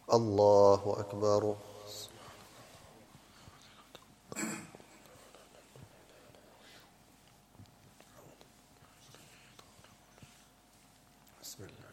الله أكبر. بسم الله.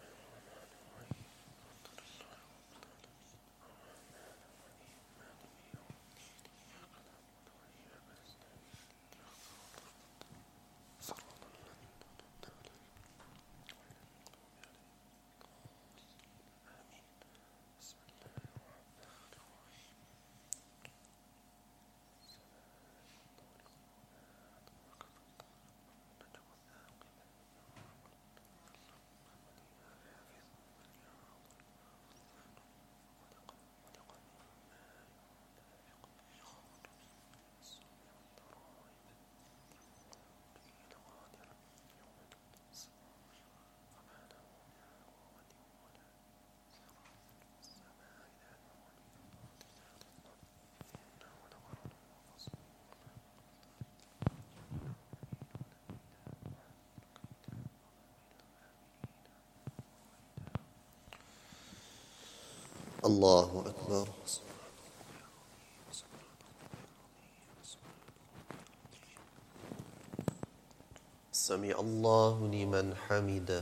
الله أكبر. سمع الله لمن حمده.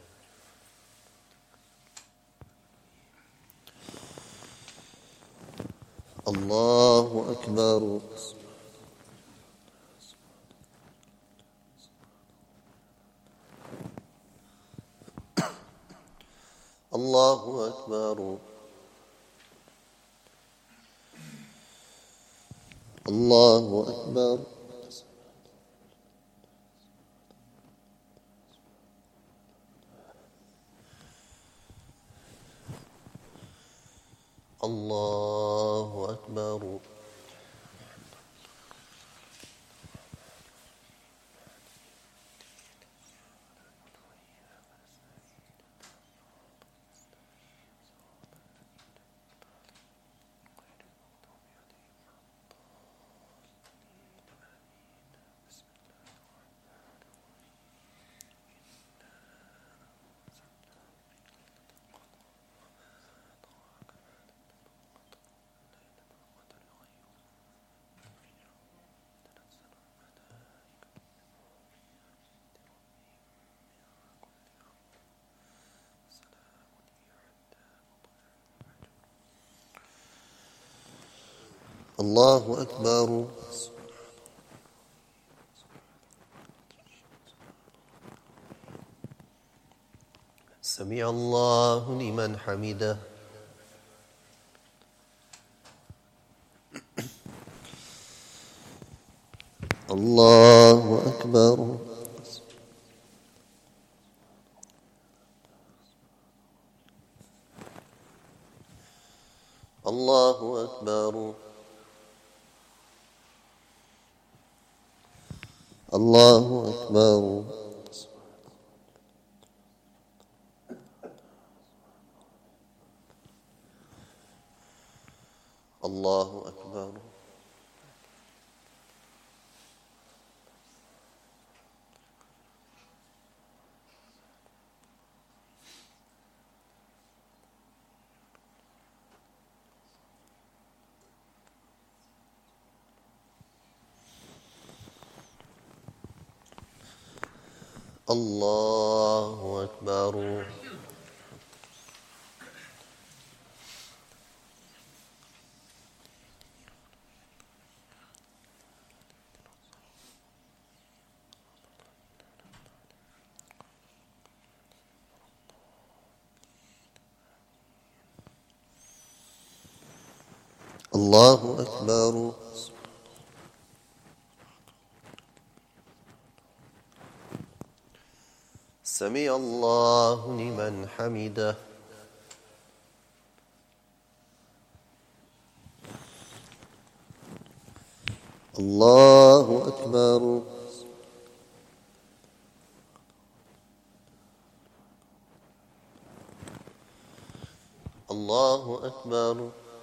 الله أكبر. الله أكبر. الله أكبر. الله أكبر. الله أكبر. سمع الله لمن حمده. الله أكبر. الله أكبر. الله أكبر. الله أكبر. الله أكبر. الله أكبر. سمع الله لمن حمده. الله أكبر. الله أكبر.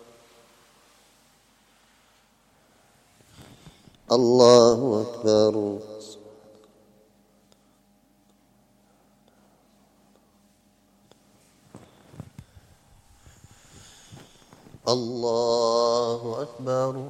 الله أكبر. الله أكبر.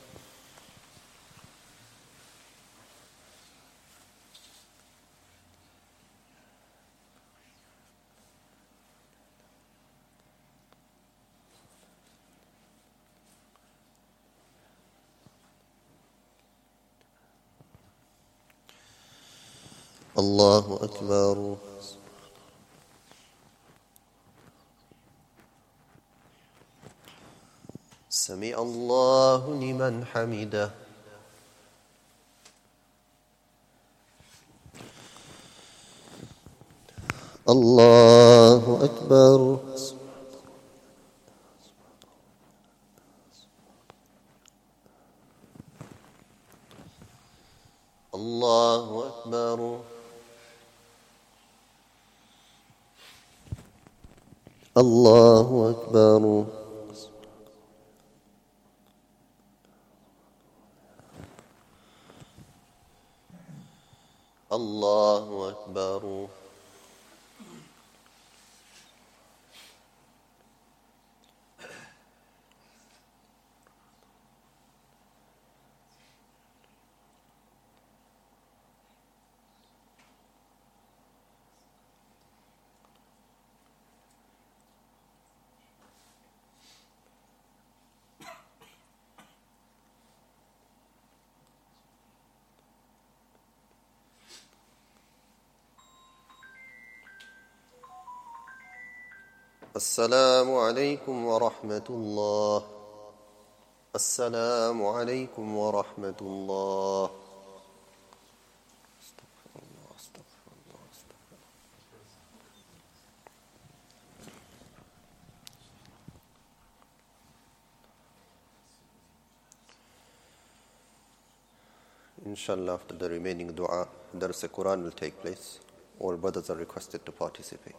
الله أكبر. سمع الله لمن حمده. الله أكبر. الله أكبر. الله أكبر. الله أكبر. السلام عليكم ورحمة الله. السلام عليكم ورحمة الله. Inshallah, after the remaining dua, Dars Quran will take place. All brothers are requested to participate.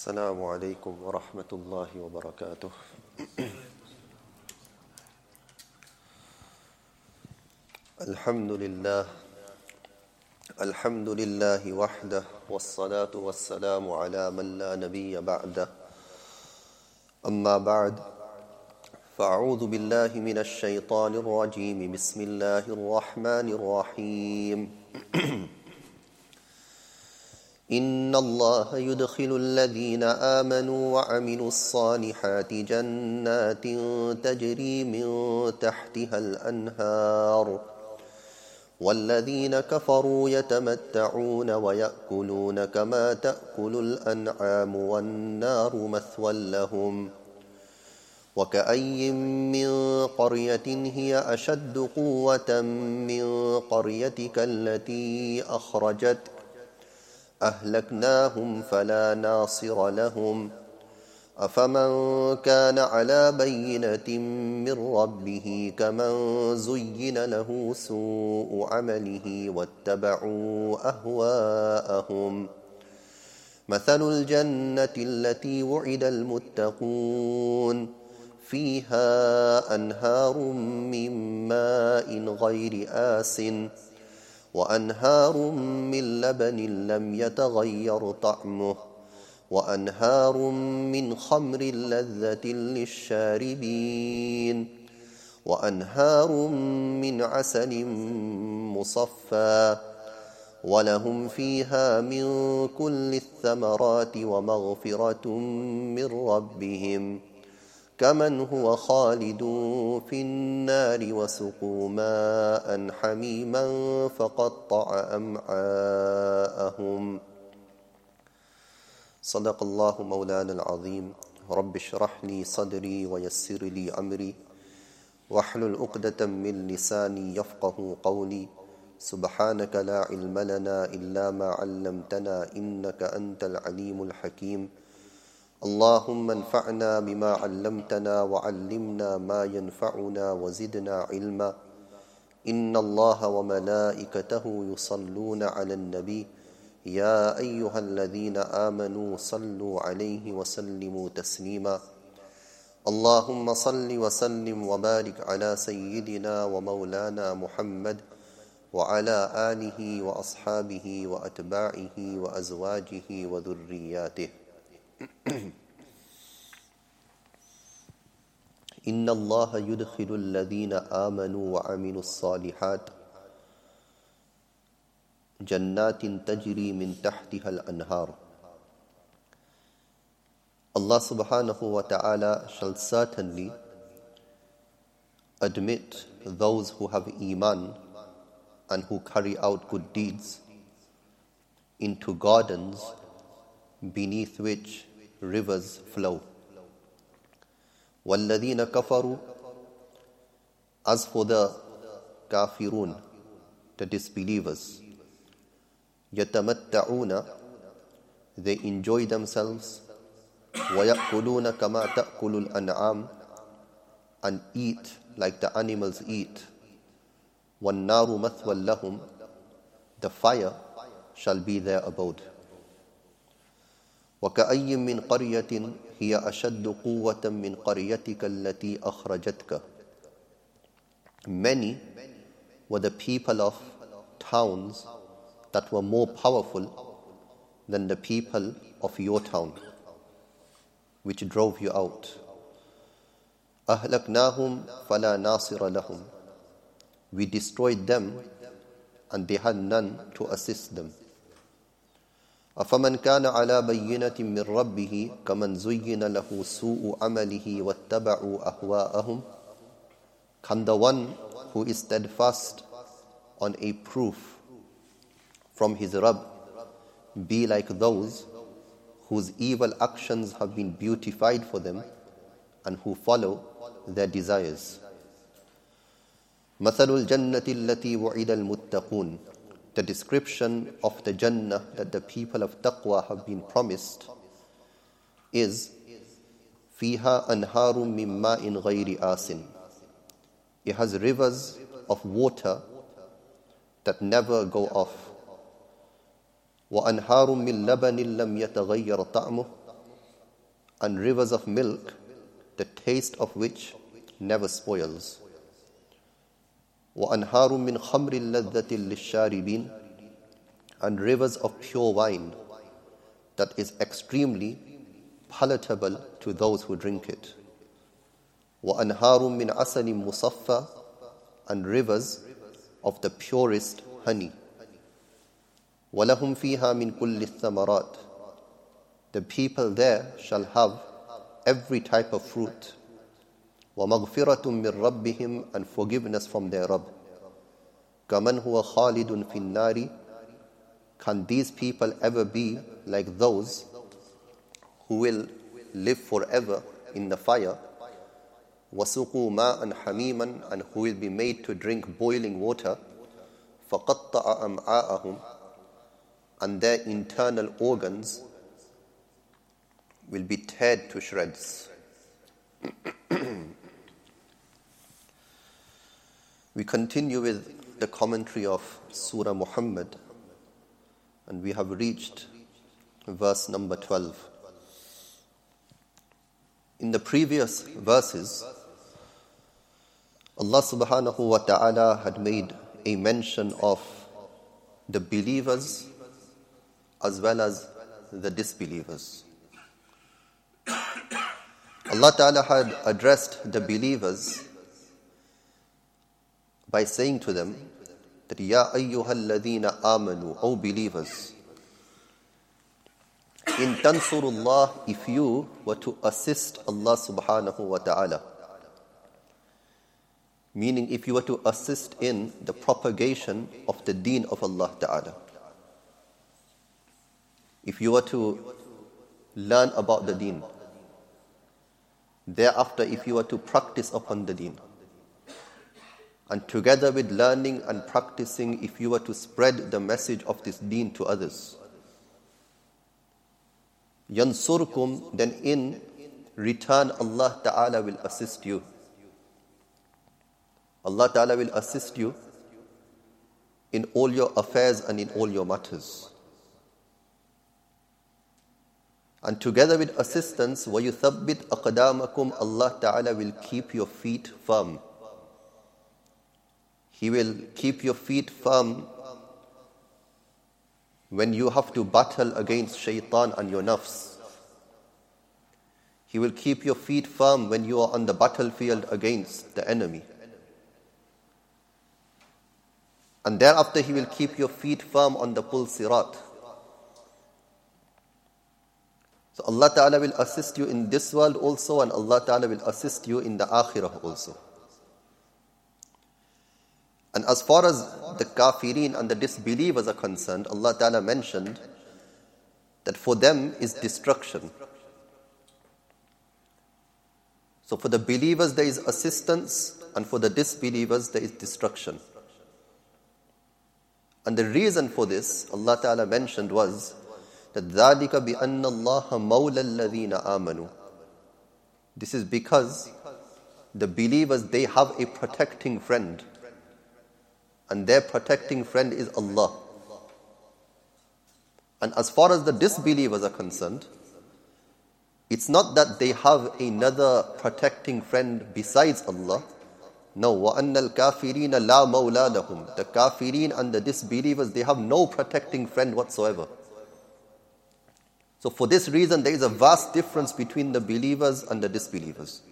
السلام عليكم ورحمة الله وبركاته. الحمد لله وحده والصلاة والسلام على من لا نبي بعده. أما بعد، فأعوذ بالله من الشيطان الرجيم. بسم الله الرحمن الرحيم. إن الله يدخل الذين آمنوا وعملوا الصالحات جنات تجري من تحتها الأنهار، والذين كفروا يتمتعون ويأكلون كما تأكل الأنعام والنار مثوى لهم. وكأي من قرية هي أشد قوة من قريتك التي أخرجتك أهلكناهم فلا ناصر لهم. أفمن كان على بينة من ربه كمن زين له سوء عمله واتبعوا أهواءهم. مثل الجنة التي وعد المتقون فيها أنهار من ماء غير آسٍ وأنهار من لبن لم يتغير طعمه وأنهار من خمر لذة للشاربين وأنهار من عسل مصفى ولهم فيها من كل الثمرات ومغفرة من ربهم كمن هو خالد في النار وسقوا ماء حميما فقطع أمعاءهم. صدق الله مولانا العظيم. رب اشرح لي صدري ويسر لي أمري واحلل عقدة من لساني يفقه قولي. سبحانك لا علم لنا إلا ما علمتنا إنك أنت العليم الحكيم. اللهم انفعنا بما علمتنا وعلمنا ما ينفعنا وزدنا علما. إن الله وملائكته يصلون على النبي يا أيها الذين آمنوا صلوا عليه وسلموا تسليما. اللهم صل وسلم وبارك على سيدنا ومولانا محمد وعلى آله وأصحابه وأتباعه وأزواجه وذرياته. إن الله يدخل الذين آمنوا وعملوا الصالحات جنات تجري من تحتها الأنهار. Allah subhanahu wa ta'ala shall certainly admit those who have Iman and who carry out good deeds into gardens beneath which rivers flow. وَالَّذِينَ كَفَرُوا, as for the kafirun, the disbelievers, يَتَمَتَّعُونَ, they enjoy themselves, وَيَأْكُلُونَ كَمَا تَأْكُلُ الْأَنْعَامِ, and eat like the animals eat. وَالنَّارُ مَثْوًى لَهُمْ, the fire shall be their abode. وكأي من قرية هي أشد قوة من قريتك التي أخرجتك. Many were the people of towns that were more powerful than the people of your town, which drove you out. أهلكناهم فلا ناصر لهم. We destroyed them and they had none to assist them. أفمن كان على بينة من ربه كمن زين له سوء عمله واتبعوا أهواءهم. Can the one who is steadfast on a proof from his Rabb be like those whose evil actions have been beautified for them and who follow their desires? مثل الجنة التي وعد المتقون, the description of the Jannah that the people of Taqwa have been promised is فِيهَا أَنْهَارٌ مِّن مَّاءٍ غَيْرِ آسٍ. It has rivers of water that never go off. وَأَنْهَارٌ مِّن لَبَنٍ لَمْ يَتَغَيَّرْ طَعْمُهُ, and rivers of milk, the taste of which never spoils. وَأَنْهَارٌ مِّنْ خَمْرٍ لَذَّةٍ لِلشَّارِبِينَ, and rivers of pure wine that is extremely palatable to those who drink it. وَأَنْهَارٌ مِّنْ عَسَلٍ مُصَفَّى, and rivers of the purest honey. وَلَهُمْ فِيهَا مِنْ كُلِّ الثَّمَرَاتِ, the people there shall have every type of fruit. وَمَغْفِرَةٌ مِّن رَبِّهِمْ, and forgiveness from their Rabb. كَمَنْ هُوَ خَالِدٌ فِي النَّارِ, can these people ever be like those who will live forever in the fire? وَسُقُوا مَاءً حَمِيمًا, and who will be made to drink boiling water. فَقَطَّعَ أَمْعَاءَهُمْ, and their internal organs will be teared to shreds. We continue with the commentary of Surah Muhammad, and we have reached verse number 12. In the previous verses, Allah subhanahu wa ta'ala had made a mention of the believers as well as the disbelievers. Allah ta'ala had addressed the believers by saying to them that, Ya ayyuhal ladhina amanu, O believers, in tansurullah, if you were to assist Allah subhanahu wa ta'ala, meaning if you were to assist in the propagation of the deen of Allah ta'ala, if you were to learn about the deen, thereafter if you were to practice upon the deen, and together with learning and practicing, if you were to spread the message of this deen to others, yansurkum, then in return Allah Ta'ala will assist you. Allah Ta'ala will assist you in all your affairs and in all your matters. And together with assistance, وَيُثَبِّتْ أَقْدَامَكُمْ, Allah Ta'ala will keep your feet firm. He will keep your feet firm when you have to battle against shaitan and your nafs. He will keep your feet firm when you are on the battlefield against the enemy. And thereafter He will keep your feet firm on the Pul Sirat. So Allah Ta'ala will assist you in this world also, and Allah Ta'ala will assist you in the Akhirah also. And as far as the kafirin and the disbelievers are concerned, Allah Ta'ala mentioned that for them is destruction. So for the believers there is assistance, and for the disbelievers there is destruction. And the reason for this, Allah Ta'ala mentioned, was that ذَلِكَ بِأَنَّ اللَّهَ مَوْلَى الَّذِينَ آمَنُوا. This is because the believers, they have a protecting friend, and their protecting friend is Allah. And as far as the disbelievers are concerned, it's not that they have another protecting friend besides Allah. No, وَأَنَّ الْكَافِرِينَ لَا مَوْلَى لَهُمْ. The kafirin and the disbelievers, they have no protecting friend whatsoever. So for this reason, there is a vast difference between the believers and the disbelievers.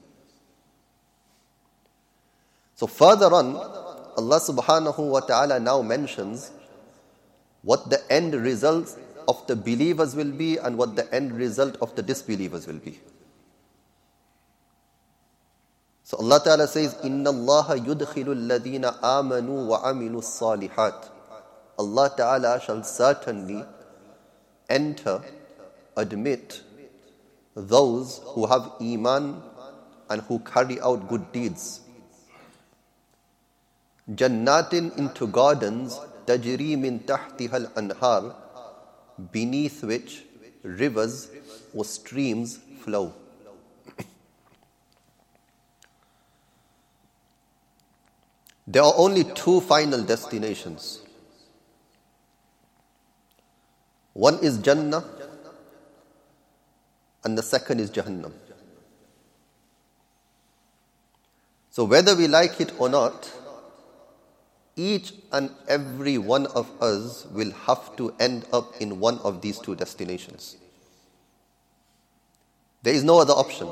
So further on, Allah subhanahu wa ta'ala now mentions what the end result of the believers will be and what the end result of the disbelievers will be. So Allah Ta'ala says, إِنَّ اللَّهَ يُدْخِلُ الَّذِينَ آمَنُوا وَعَمِلُوا الصَّالِحَاتِ. Allah Ta'ala shall certainly enter, admit those who have iman and who carry out good deeds. Jannatin, into gardens, tajri min tahtiha al-anhar, beneath which rivers or streams flow. There are only two final destinations. One is Jannah, and the second is Jahannam. So whether we like it or not, each and every one of us will have to end up in one of these two destinations. There is no other option.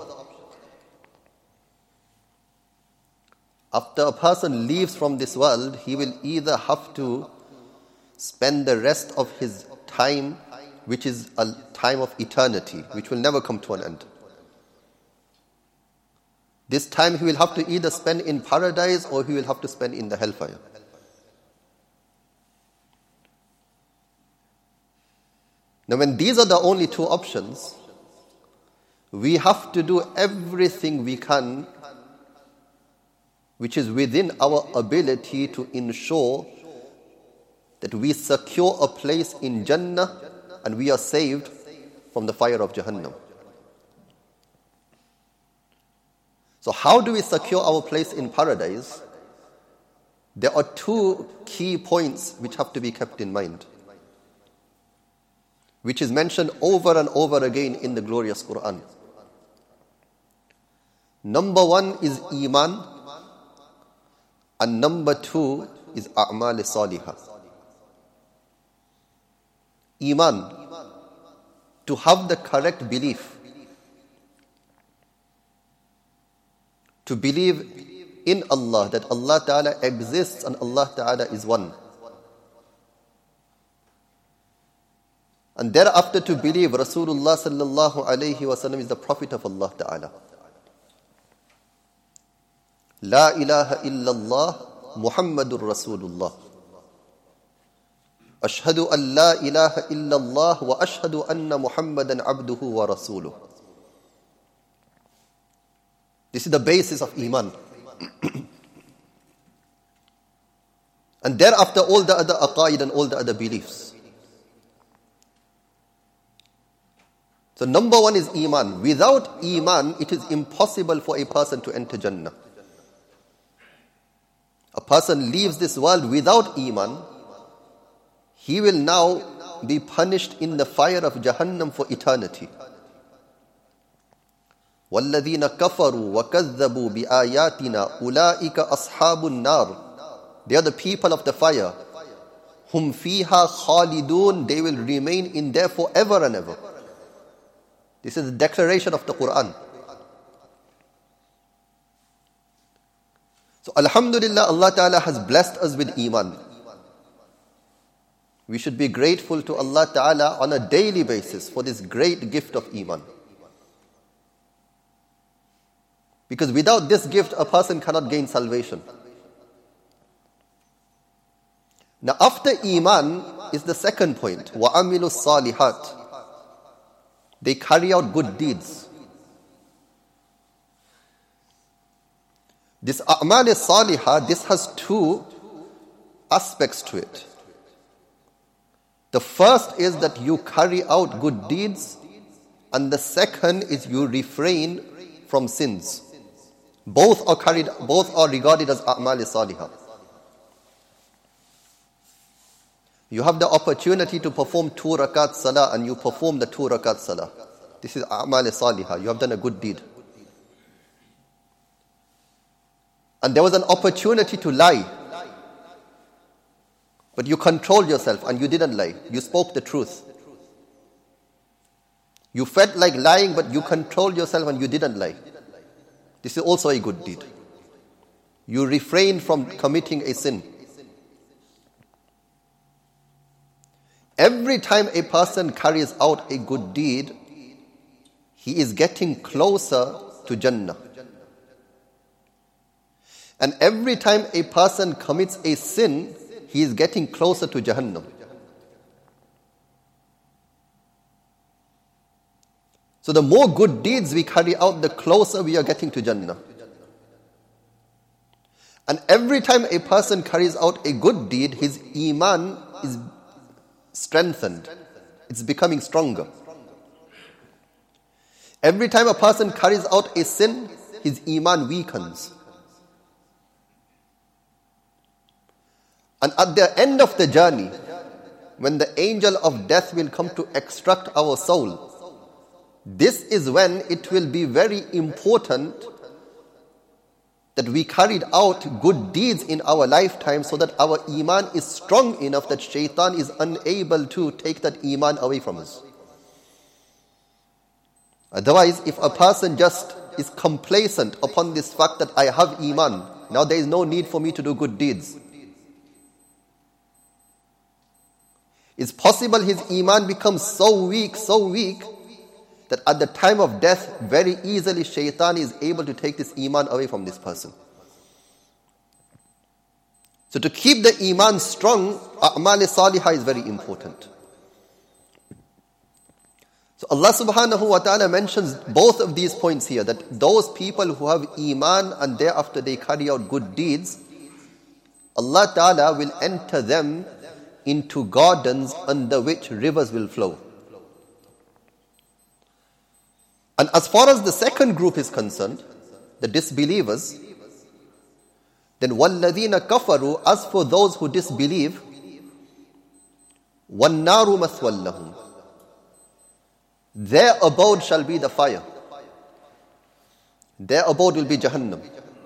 After a person leaves from this world, he will either have to spend the rest of his time, which is a time of eternity, which will never come to an end. This time he will have to either spend in paradise or he will have to spend in the hellfire. Now when these are the only two options, we have to do everything we can which is within our ability to ensure that we secure a place in Jannah and we are saved from the fire of Jahannam. So how do we secure our place in paradise? There are two key points which have to be kept in mind, which is mentioned over and over again in the glorious Quran. Number one is Iman, and number two is A'mal Salihah. Iman, to have the correct belief, to believe in Allah, that Allah Ta'ala exists and Allah Ta'ala is one. And thereafter to believe Rasulullah Sallallahu Alaihi Wasallam is the Prophet of Allah Ta'ala. La ilaha illallah Muhammadur Rasulullah. Ashhadu an la ilaha illallah wa ashhadu anna Muhammadan abduhu wa rasuluh. This is the basis of Iman. And thereafter all the other aqaid and all the other beliefs. So number one is Iman. Without Iman, it is impossible for a person to enter Jannah. A person leaves this world without Iman, he will now be punished in the fire of Jahannam for eternity. وَالَّذِينَ كَفَرُوا وَكَذَّبُوا بِآيَاتِنَا أُولَٰئِكَ أَصْحَابُ النَّارِ. They are the people of the fire. هُمْ فِيهَا خَالِدُونَ. They will remain in there forever and ever. This is the declaration of the Quran. So Alhamdulillah, Allah Ta'ala has blessed us with Iman. We should be grateful to Allah Ta'ala on a daily basis for this great gift of Iman. Because without this gift, a person cannot gain salvation. Now after Iman is the second point. وَعَمِلُوا الصَّالِحَاتِ. They carry out good deeds. This A'mal Salihah, this has two aspects to it. The first is that you carry out good deeds, and the second is you refrain from sins. Both are regarded as A'mal Salihah. You have the opportunity to perform 2 rakat salah and you perform the 2 rakat salah. This is A'mal Salihah. You have done a good deed. And there was an opportunity to lie. But you controlled yourself and you didn't lie. You spoke the truth. You felt like lying, but you controlled yourself and you didn't lie. This is also a good deed. You refrained from committing a sin. Every time a person carries out a good deed, he is getting closer to Jannah. And every time a person commits a sin, he is getting closer to Jahannam. So the more good deeds we carry out, the closer we are getting to Jannah. And every time a person carries out a good deed, his Iman is strengthened. It's becoming stronger. Every time a person carries out a sin, his Iman weakens. And at the end of the journey, when the angel of death will come to extract our soul, this is when it will be very important that we carried out good deeds in our lifetime so that our iman is strong enough that shaitan is unable to take that iman away from us. Otherwise, if a person just is complacent upon this fact that I have iman, now there is no need for me to do good deeds. It's possible his iman becomes so weak, that at the time of death, very easily shaitan is able to take this iman away from this person. So to keep the iman strong, a'mal salihah is very important. So Allah subhanahu wa ta'ala mentions both of these points here, that those people who have iman and thereafter they carry out good deeds, Allah ta'ala will enter them into gardens under which rivers will flow. And as far as the second group is concerned, the disbelievers, then وَالَّذِينَ كَفَرُوا, as for those who disbelieve, وَالنَّارُ مَثْوًى لَهُمْ, their abode shall be the fire. Their abode will be Jahannam.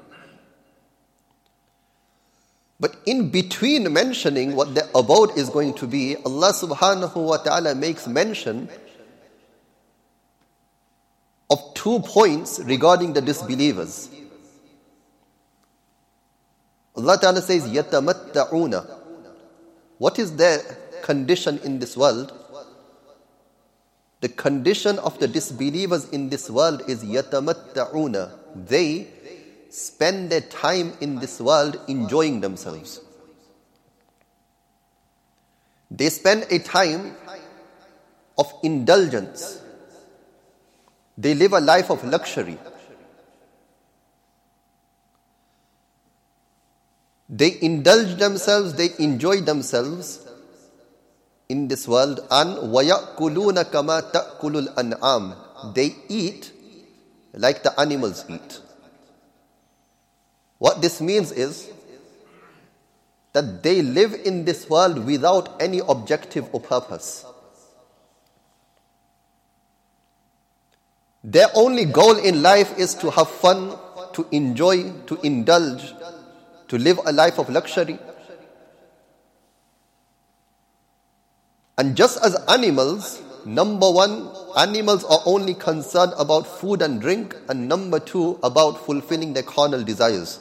But in between mentioning what their abode is going to be, Allah subhanahu wa ta'ala makes mention of 2 points regarding the disbelievers. Allah ta'ala says, يَتَمَتَّعُونَ. What is their condition in this world? The condition of the disbelievers in this world is يَتَمَتَّعُونَ. They spend their time in this world enjoying themselves. They spend a time of indulgence. They live a life of luxury. They indulge themselves, they enjoy themselves in this world. And وَيَأْكُلُونَ كَمَا تَأْكُلُ الْأَنْعَامِ. They eat like the animals eat. What this means is that they live in this world without any objective or purpose. Their only goal in life is to have fun, to enjoy, to indulge, to live a life of luxury. And just as animals, number one, animals are only concerned about food and drink, and number two, about fulfilling their carnal desires.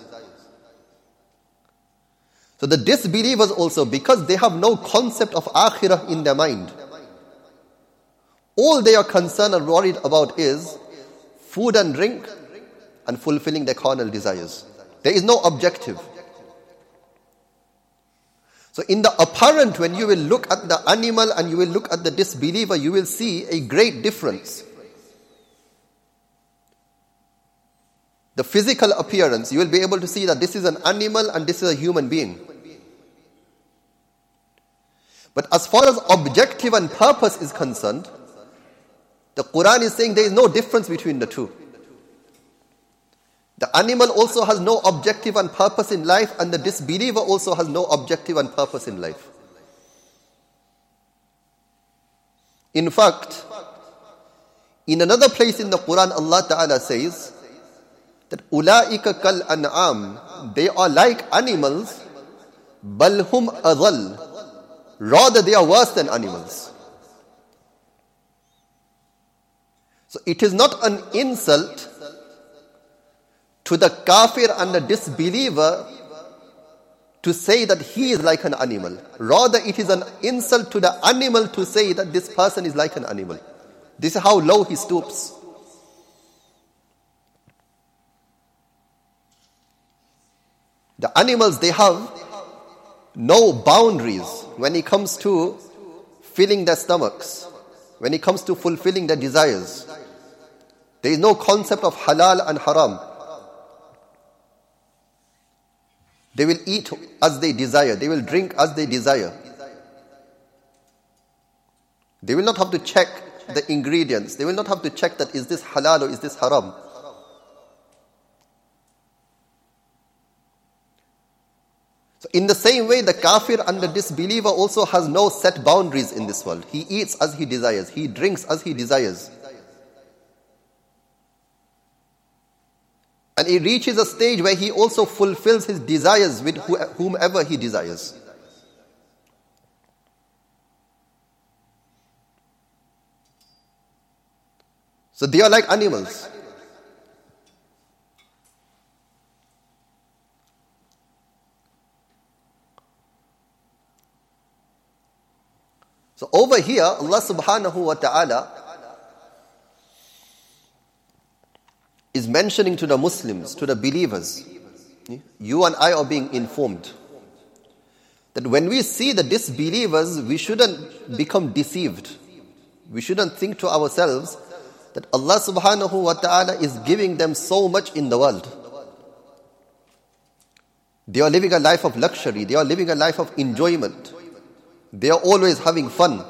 So the disbelievers also, because they have no concept of akhirah in their mind, all they are concerned and worried about is food and drink and fulfilling their carnal desires. There is no objective. So in the apparent, when you will look at the animal and you will look at the disbeliever, you will see a great difference. The physical appearance, you will be able to see that this is an animal and this is a human being. But as far as objective and purpose is concerned, the Quran is saying there is no difference between the two. The animal also has no objective and purpose in life, and the disbeliever also has no objective and purpose in life. In fact, in another place in the Quran, Allah Ta'ala says that أُولَٰئِكَ كَالْأَنْعَامِ, they are like animals, بَلْ هُمْ أَضَلُّ, rather they are worse than animals. So it is not an insult to the kafir and the disbeliever to say that he is like an animal. Rather, it is an insult to the animal to say that this person is like an animal. This is how low he stoops. The animals, they have no boundaries when it comes to filling their stomachs, when it comes to fulfilling their desires. There is no concept of halal and haram. They will eat as they desire. They will drink as they desire. They will not have to check the ingredients. They will not have to check that is this halal or is this haram. So in the same way, the kafir and the disbeliever also has no set boundaries in this world. He eats as he desires. He drinks as he desires. he reaches a stage where he also fulfills his desires with whomever he desires. So they are like animals. So over here, Allah subhanahu wa ta'ala is mentioning to the Muslims, to the believers, you and I are being informed that when we see the disbelievers, we shouldn't become deceived. We shouldn't think to ourselves that Allah subhanahu wa ta'ala is giving them so much in the world. They are living a life of luxury. They are living a life of enjoyment. They are always having fun.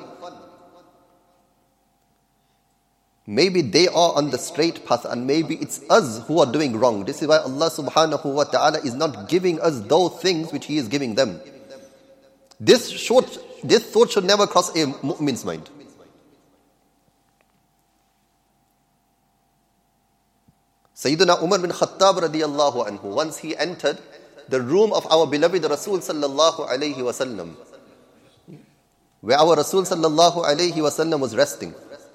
Maybe they are on the straight path and maybe it's us who are doing wrong. This is why Allah subhanahu wa ta'ala is not giving us those things which He is giving them. This thought should never cross a mu'min's mind. Sayyidina Umar bin Khattab radiyallahu anhu, once he entered the room of our beloved Rasul sallallahu alayhi wasallam, where our Rasul sallallahu alayhi wasallam was resting.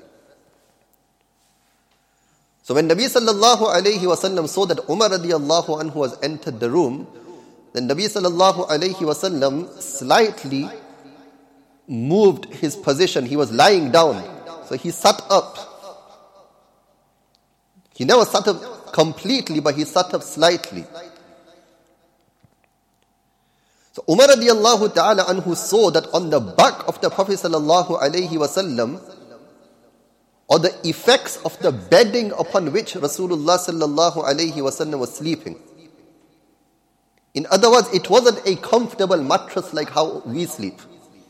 So when Nabi sallallahu alayhi wasallam saw that Umar radiyallahu anhu has entered the room, then Nabi sallallahu alayhi wasallam slightly moved his position. He was lying down. So he sat up. He never sat up completely, but he sat up slightly. So Umar radiyallahu ta'ala anhu saw that on the back of the Prophet sallallahu alayhi wasallam, or the effects of the bedding upon which Rasulullah sallallahu alayhi wasallam was sleeping. In other words, it wasn't a comfortable mattress like how we sleep.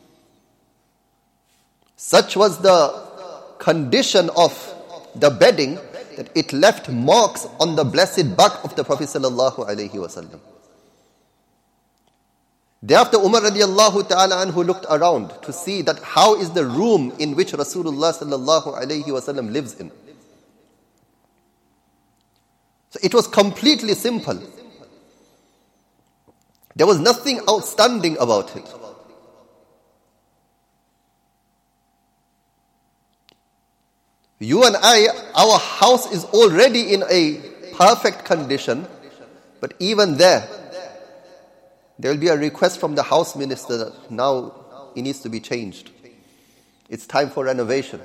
Such was the condition of the bedding that it left marks on the blessed back of the Prophet sallallahu alayhi wasallam. Thereafter Umar radiallahu ta'ala anhu looked around to see that how is the room in which Rasulullah sallallahu alayhi wasallam lives in. So it was completely simple. There was nothing outstanding about it. You and I, our house is already in a perfect condition, but even there will be a request from the house minister that now it needs to be changed. It's time for renovation.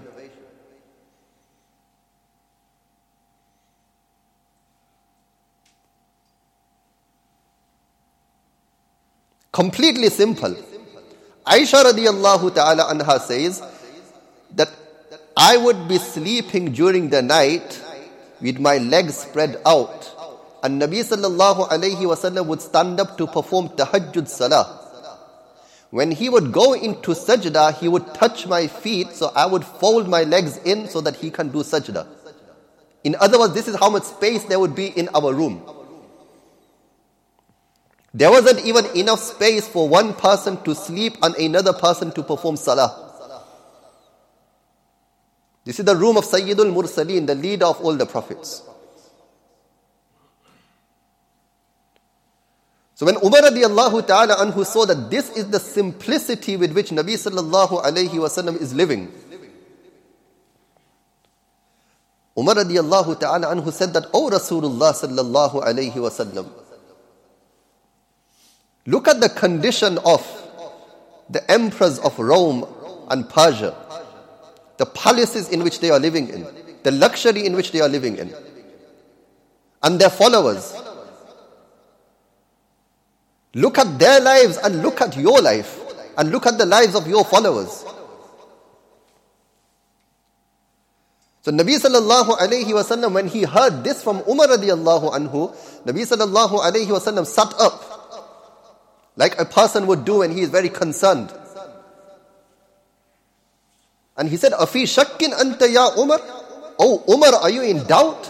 Completely simple. Aisha radiyallahu ta'ala anha says that I would be sleeping during the night with my legs spread out. And Nabi sallallahu alayhi wasallam would stand up to perform tahajjud salah. When he would go into sajda, he would touch my feet, so I would fold my legs in so that he can do sajda. In other words, this is how much space there would be in our room. There wasn't even enough space for one person to sleep and another person to perform salah. This is the room of Sayyidul Mursaleen, the leader of all the prophets. So when Umar radiallahu ta'ala anhu saw that this is the simplicity with which Nabi sallallahu alayhi wasallam is living, Umar radiallahu ta'ala anhu said that, "O Rasulullah sallallahu alayhi wasallam, look at the condition of the emperors of Rome and Persia, the palaces in which they are living in, the luxury in which they are living in, and their followers. Look at their lives and look at your life and look at the lives of your followers." So Nabi sallallahu alayhi wasallam, when he heard this from Umar radiallahu anhu, Nabi sallallahu alayhi wasallam sat up like a person would do when he is very concerned. And he said, "Afi shakkin anta ya Umar?" Oh Umar, are you in doubt?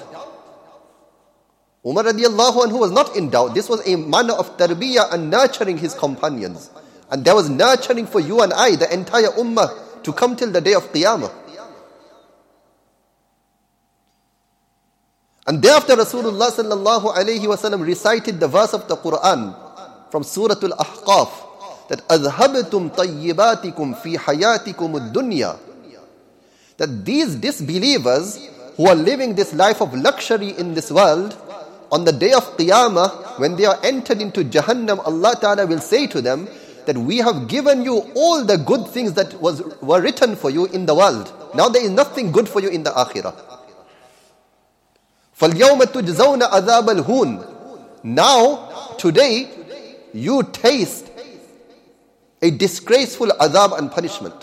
Umar radiallahu anhu was not in doubt. This was a manner of tarbiyah and nurturing his companions. And there was nurturing for you and I, the entire ummah, to come till the day of Qiyamah. And thereafter Rasulullah sallallahu alayhi wasallam recited the verse of the Quran from Surah Al-Ahqaf that أَذْهَبْتُمْ طَيِّبَاتِكُمْ فِي حَيَاتِكُمُ الدُّنْيَا, that these disbelievers who are living this life of luxury in this world, on the day of Qiyamah, when they are entered into Jahannam, Allah Ta'ala will say to them that we have given you all the good things that were written for you in the world. Now there is nothing good for you in the Akhirah. فَالْيَوْمَ تُجْزَوْنَ عَذَابَ الْهُونَ. Now, today, you taste a disgraceful azab and punishment.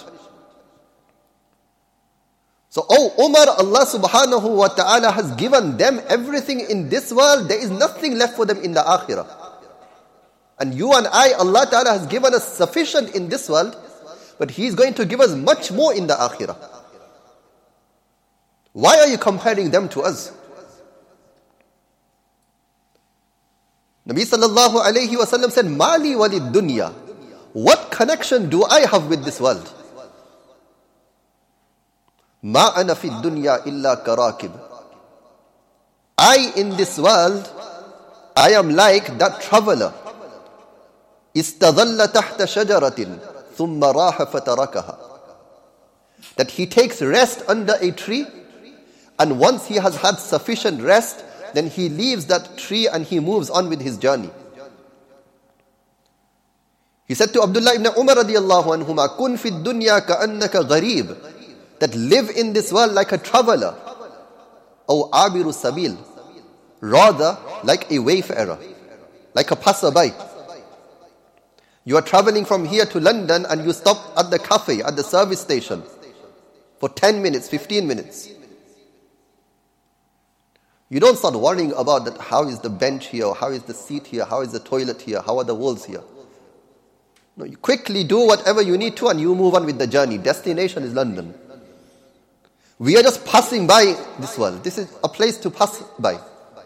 So, Umar, Allah subhanahu wa ta'ala has given them everything in this world. There is nothing left for them in the Akhirah. And you and I, Allah ta'ala has given us sufficient in this world, but He is going to give us much more in the Akhirah. Why are you comparing them to us? Nabi sallallahu alayhi wa sallam said, Mali walid dunya. What connection do I have with this world? Ma ana fi dunya illa karakib. I in this world, I am like that traveler. Istadalla tahta shajaratin thumma raha fatarakaha. That he takes rest under a tree, and once he has had sufficient rest, then he leaves that tree and he moves on with his journey. He said to Abdullah ibn Umar radiyallahu anhuma, Kun fi dunya ka'annaka gharib, that live in this world like a traveler, or abiru sabil, rather like a wayfarer, like a passerby. You are traveling from here to London and you stop at the cafe, at the service station for 10 minutes, 15 minutes. You don't start worrying about that. How is the bench here? How is the seat here? How is the toilet here? How are the walls here? No, you quickly do whatever you need to and you move on with the journey. Destination is London. We are just passing by this world. This is a place to pass by.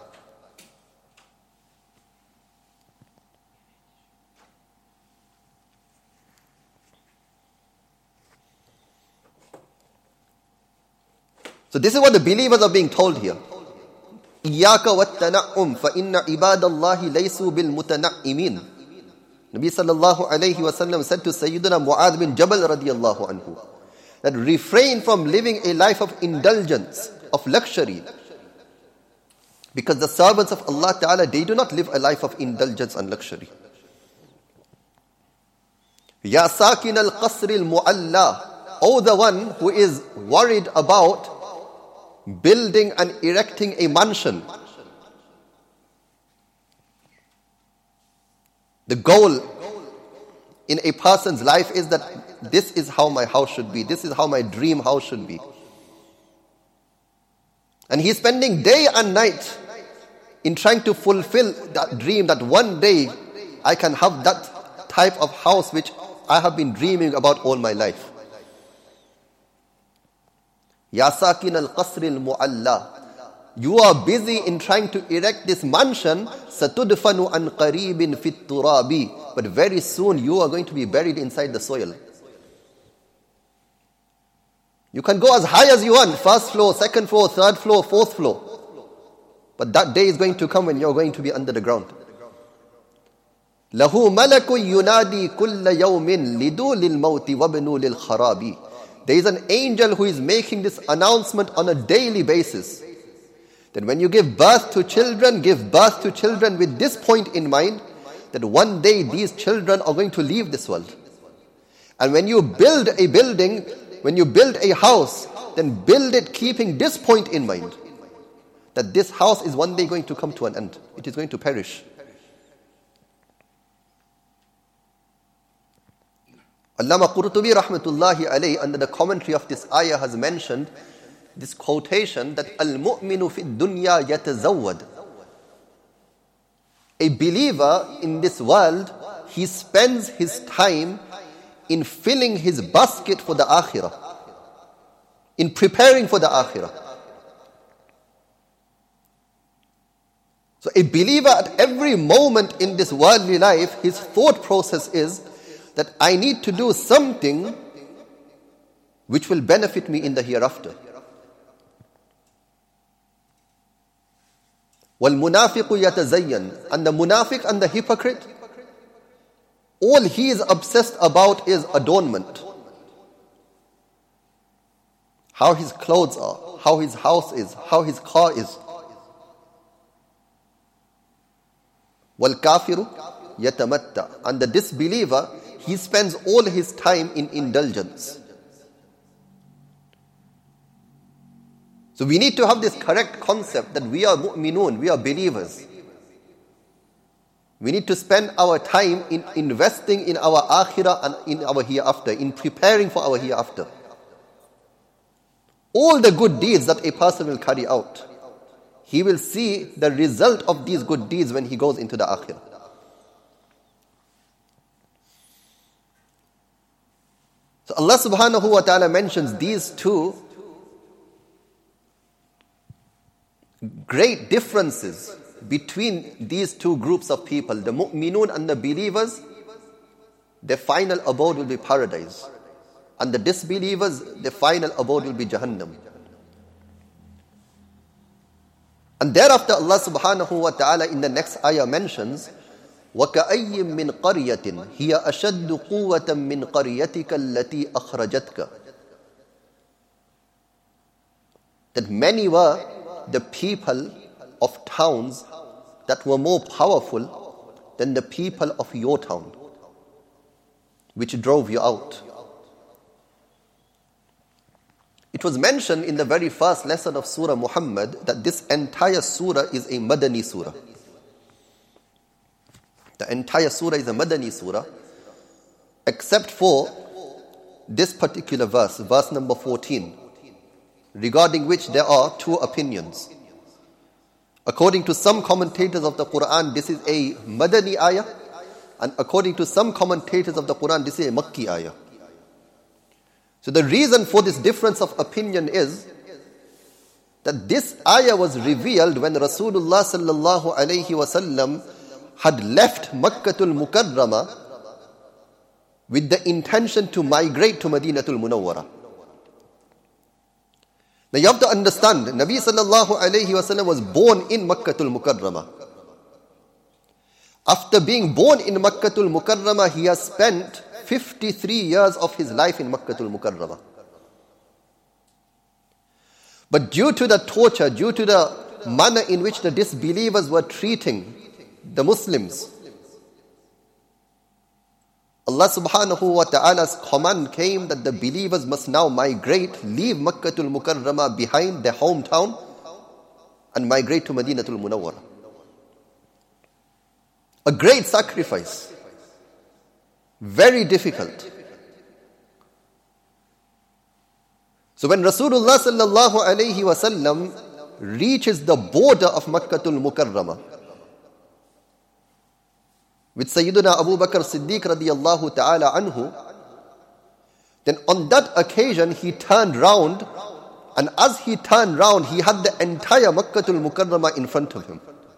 So this is what the believers are being told here. إِيَّاكَ وَالتَّنَعُّمْ فَإِنَّ عِبَادَ اللَّهِ لَيْسُوا بِالْمُتَنَعِّمِينَ. Nabi sallallahu alayhi wa sallam said to Sayyidina Mu'adh bin Jabal radiyallahu anhu, that refrain from living a life of indulgence, of luxury. Because the servants of Allah Ta'ala, they do not live a life of indulgence and luxury. Ya sakin al-qasr al-mu'alla, O the one who is worried about building and erecting a mansion. The goal in a person's life is that this is how my house should be. This is how my dream house should be. And he's spending day and night in trying to fulfill that dream, that one day I can have that type of house which I have been dreaming about all my life. Ya sakin al-qasr al-mu'alla. You are busy in trying to erect this mansion. Satudfanu an qaribin fit turabi. But very soon you are going to be buried inside the soil. You can go as high as you want. First floor, second floor, third floor, fourth floor. But that day is going to come when you are going to be under the ground. Lahu malaku yunadi kulla yawmin lidu lil mawti wabnu lil kharabi. There is an angel who is making this announcement on a daily basis. That when you give birth to children with this point in mind, that one day these children are going to leave this world. And when you build a building, when you build a house, then build it keeping this point in mind. That this house is one day going to come to an end. It is going to perish. Allama Qurtubi rahmatullahi alayhi, under the commentary of this ayah, has mentioned this quotation that al-mu'minu fi dunya yatazawwad. A believer in this world, he spends his time in filling his basket for the akhirah, in preparing for the akhirah. So a believer at every moment in this worldly life, his thought process is that I need to do something which will benefit me in the hereafter. وَالْمُنَافِقُ يَتَزَيَّنُ. And the munafiq and the hypocrite, all he is obsessed about is adornment. How his clothes are, how his house is, how his car is. وَالْكَافِرُ يَتَمَتَّعُ. And the disbeliever, he spends all his time in indulgence. So we need to have this correct concept that we are mu'minun, we are believers. We need to spend our time in investing in our akhirah and in our hereafter, in preparing for our hereafter. All the good deeds that a person will carry out, he will see the result of these good deeds when he goes into the akhirah. So Allah subhanahu wa ta'ala mentions these two great differences between these two groups of people, the mu'minun and the believers. Their final abode will be paradise, and the disbelievers, their final abode will be Jahannam. And thereafter Allah subhanahu wa ta'ala in the next ayah mentions, وَكَأَيٍّ مِّن قَرْيَةٍ هِيَ أَشَدُّ قُوَّةً مِّن قَرْيَتِكَ الَّتِي أَخْرَجَتْكَ. That many were the people of towns that were more powerful than the people of your town, which drove you out. It was mentioned in the very first lesson of Surah Muhammad that this entire surah is a Madani surah. The entire surah is a Madani surah, except for this particular verse, verse number 14, regarding which there are two opinions. According to some commentators of the Quran, this is a Madani ayah, and according to some commentators of the Quran, this is a Makki ayah. So the reason for this difference of opinion is that this ayah was revealed when Rasulullah sallallahu alayhi wasallam had left Makkatul Mukarramah with the intention to migrate to Madinatul Munawwara. Now you have to understand, Nabi sallallahu alayhi wasallam was born in Makkatul Mukarramah. After being born in Makkatul Mukarramah, he has spent 53 years of his life in Makkatul Mukarramah. But due to the torture, due to the manner in which the disbelievers were treating the Muslims, Allah subhanahu wa ta'ala's command came that the believers must now migrate, leave Makkatul Mukarramah behind their hometown and migrate to Madinatul Munawwara. A great sacrifice. Very difficult. So when Rasulullah sallallahu alayhi wasallam reaches the border of Makkatul Mukarramah with Sayyiduna Abu Bakr Siddiq radiyallahu ta'ala anhu, then on that occasion he turned round, and as he turned round, he had the entire Makkatul Mukarramah in front of him.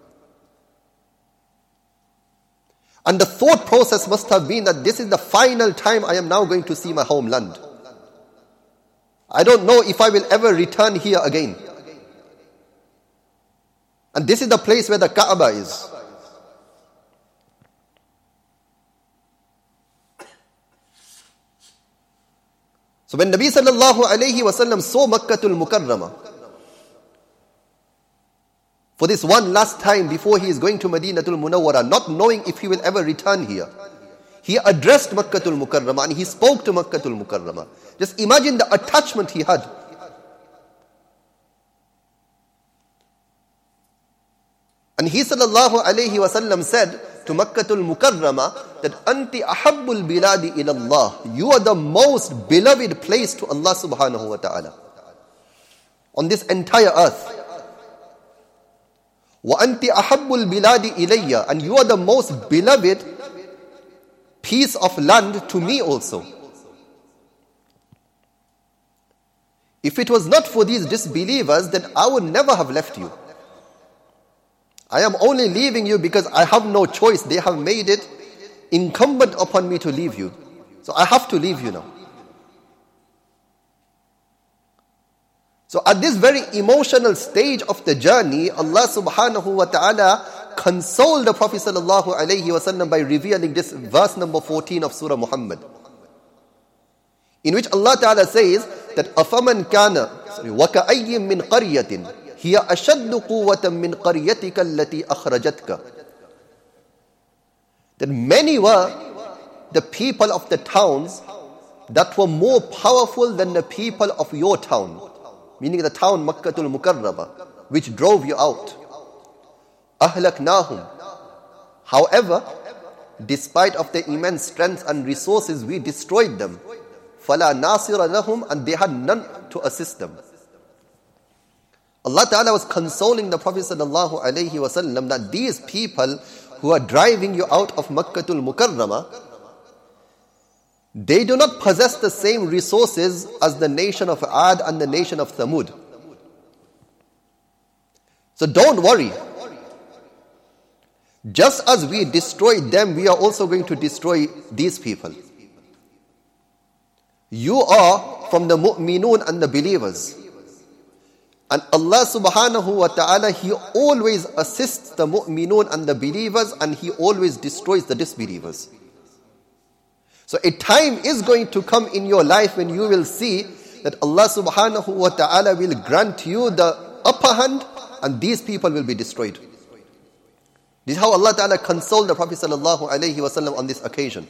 And the thought process must have been that this is the final time I am now going to see my homeland. I don't know if I will ever return here again. And this is the place where the Kaaba is. So when Nabi sallallahu alayhi wasallam saw Makkatul Mukarramah for this one last time before he is going to Madinatul Munawwara, not knowing if he will ever return here, he addressed Makkatul Mukarramah and he spoke to Makkatul Mukarramah. Just imagine the attachment he had. And he sallallahu alayhi wasallam said to Makkatul Mukarramah that Anti ahabbul biladi ila Allah. You are the most beloved place to Allah subhanahu wa ta'ala on this entire earth. Wa anti ahabbul biladi ilayya. And you are the most beloved piece of land to me also. If it was not for these disbelievers, then I would never have left you. I am only leaving you because I have no choice. They have made it incumbent upon me to leave you. So I have to leave you now. So at this very emotional stage of the journey, Allah subhanahu wa ta'ala consoled the Prophet sallallahu alayhi wa sallam by revealing this verse number 14 of Surah Muhammad, in which Allah ta'ala says that أَفَمَنْ كَانَ وَكَأَيٍّ مِّنْ قَرْيَةٍ هِيَ أَشَدُّ قُوَّةً مِّنْ قَرْيَتِكَ الَّتِي أَخْرَجَتْكَ. That many were the people of the towns that were more powerful than the people of your town, meaning the town Makkatul Mukarrama, which drove you out. أَهْلَكْنَاهُمْ. However, despite of their immense strength and resources, we destroyed them. فَلَا نَاصِرَ لَهُمْ. And they had none to assist them. Allah Ta'ala was consoling the Prophet sallallahu alayhi wa sallam that these people who are driving you out of Makkatul Mukarrama, they do not possess the same resources as the nation of Ad and the nation of Thamud. So don't worry. Just as we destroyed them, we are also going to destroy these people. You are from the mu'minun and the believers. And Allah subhanahu wa ta'ala, He always assists the mu'minun and the believers, and He always destroys the disbelievers. So a time is going to come in your life when you will see that Allah subhanahu wa ta'ala will grant you the upper hand and these people will be destroyed. This is how Allah ta'ala consoled the Prophet sallallahu alayhi wa sallam on this occasion.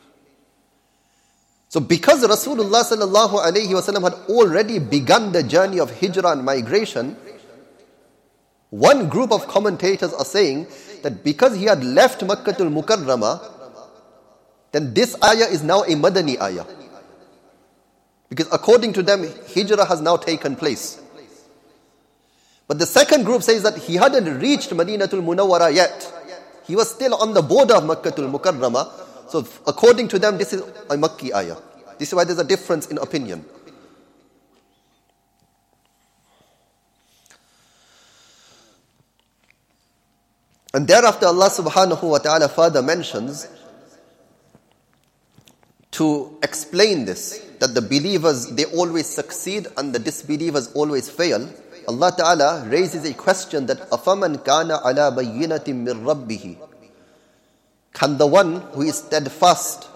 So because Rasulullah sallallahu alayhi wa sallam had already begun the journey of hijrah and migration, one group of commentators are saying that because he had left Makkatul Mukarrama, then this ayah is now a Madani ayah. Because according to them, hijrah has now taken place. But the second group says that he hadn't reached Madinatul Munawwara yet. He was still on the border of Makkatul Mukarrama. So according to them, this is a Makki ayah. This is why there's a difference in opinion. And thereafter Allah subhanahu wa ta'ala further mentions, to explain this, that the believers, they always succeed and the disbelievers always fail. Allah Ta'ala raises a question that أَفَمَنْ كَانَ عَلَى بَيِّنَةٍ مِّن رَبِّهِ. Can the one who is steadfast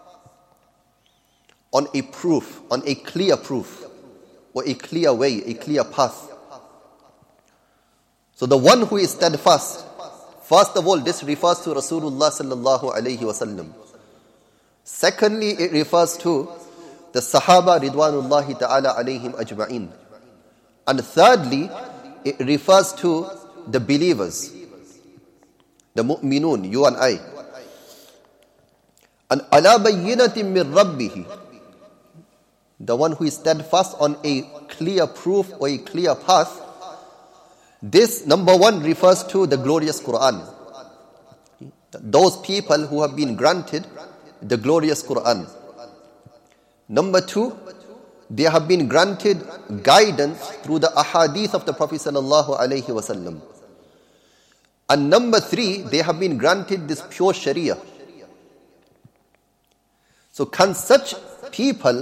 on a proof, on a clear proof, or a clear way, a clear path. So the one who is steadfast, first of all, this refers to Rasulullah sallallahu alayhi wasallam. Secondly, it refers to the Sahaba Ridwanullahi ta'ala alayhim ajma'in. And thirdly, it refers to the believers, the mu'minun, you and I. And ala bayyinatin min rabbih, the one who is steadfast on a clear proof or a clear path. This, number one, refers to the glorious Quran. Those people who have been granted the glorious Quran. Number two, they have been granted guidance through the ahadith of the Prophet sallallahu alaihi wasallam. And number three, they have been granted this pure Sharia. So can such people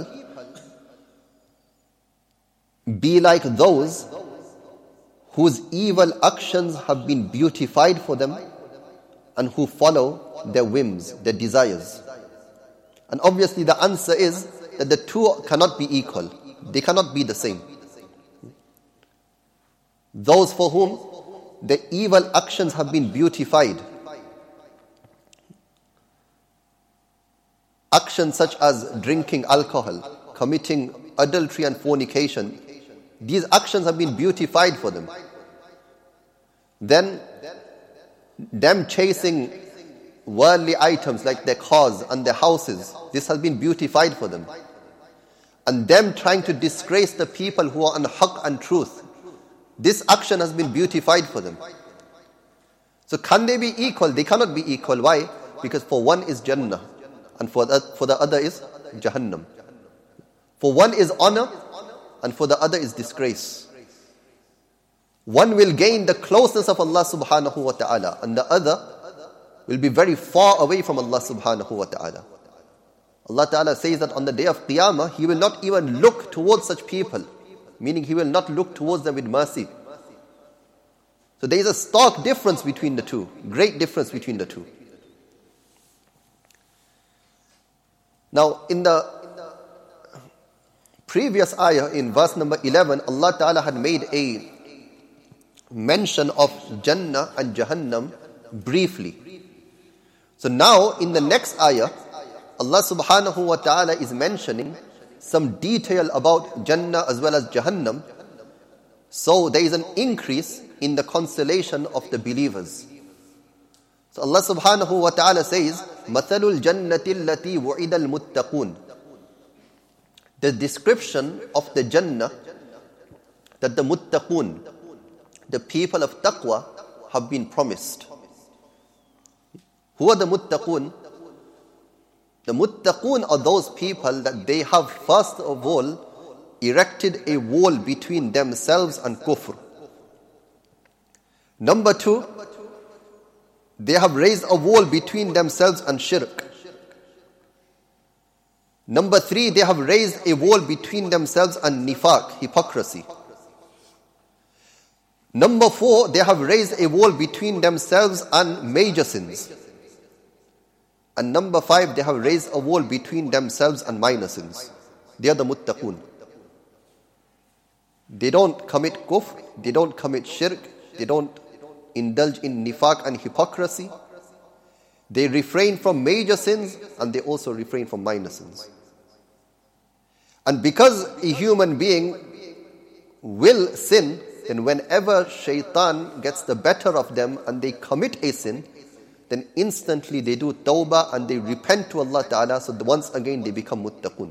be like those whose evil actions have been beautified for them and who follow their whims, their desires? And obviously the answer is that the two cannot be equal. They cannot be the same. Those for whom the evil actions have been beautified, actions such as drinking alcohol, committing adultery and fornication, these actions have been beautified for them. Then, them chasing worldly items like their cars and their houses, this has been beautified for them. And them trying to disgrace the people who are on haqq and truth, this action has been beautified for them. So can they be equal? They cannot be equal. Why? Because for one is Jannah and for the other is Jahannam. For one is honor and for the other is disgrace. One will gain the closeness of Allah subhanahu wa ta'ala and the other will be very far away from Allah subhanahu wa ta'ala. Allah ta'ala says that on the day of Qiyamah, He will not even look towards such people. meaning He will not look towards them with mercy. So there is a stark difference between the two, great difference between the two. Now, in the previous ayah, in verse number 11, Allah Ta'ala had made a mention of Jannah and Jahannam briefly. So now, in the next ayah, Allah Subhanahu wa Ta'ala is mentioning some detail about Jannah as well as Jahannam. So there is an increase in the consolation of the believers. So Allah Subhanahu wa Ta'ala says, مَثَلُ الْجَنَّةِ الَّتِي وُعِدَ الْمُتَّقُونَ. The description of the Jannah that the muttaqun, the people of taqwa, have been promised. Who are the muttaqun? The muttaqun are those people that they have first of all erected a wall between themselves and kufr. Number two, they have raised a wall between themselves and shirk. Number three, they have raised a wall between themselves and nifaq, hypocrisy. Number four, they have raised a wall between themselves and major sins. And number five, they have raised a wall between themselves and minor sins. They are the muttaqun. They don't commit kufr, they don't commit shirk, they don't indulge in nifaq and hypocrisy. They refrain from major sins and they also refrain from minor sins. And because a human being will sin, then whenever shaitan gets the better of them and they commit a sin, then instantly they do tawbah and they repent to Allah Ta'ala, so once again they become muttaqun.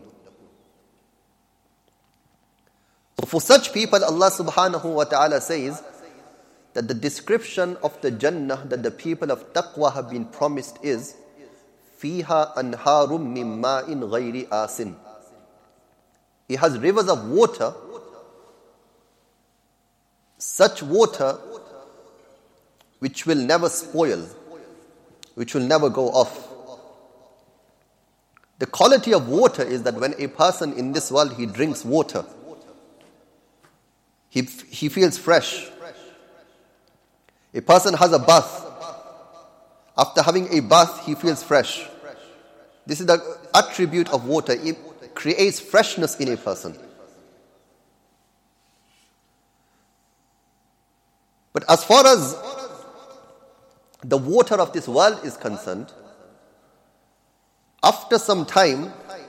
So for such people, Allah Subhanahu wa Ta'ala says that the description of the Jannah that the people of taqwa have been promised is فِيهَا أَنْهَارٌ مِّن مَّاءٍ غَيْرِ آسٍ. It has rivers of water, such water which will never spoil, which will never go off. The quality of water is that when a person in this world, he drinks water, he feels fresh. A person has a bath. After having a bath, he feels fresh. This is the attribute of water. It creates freshness in a person. But as far as the water of this world is concerned, after some time,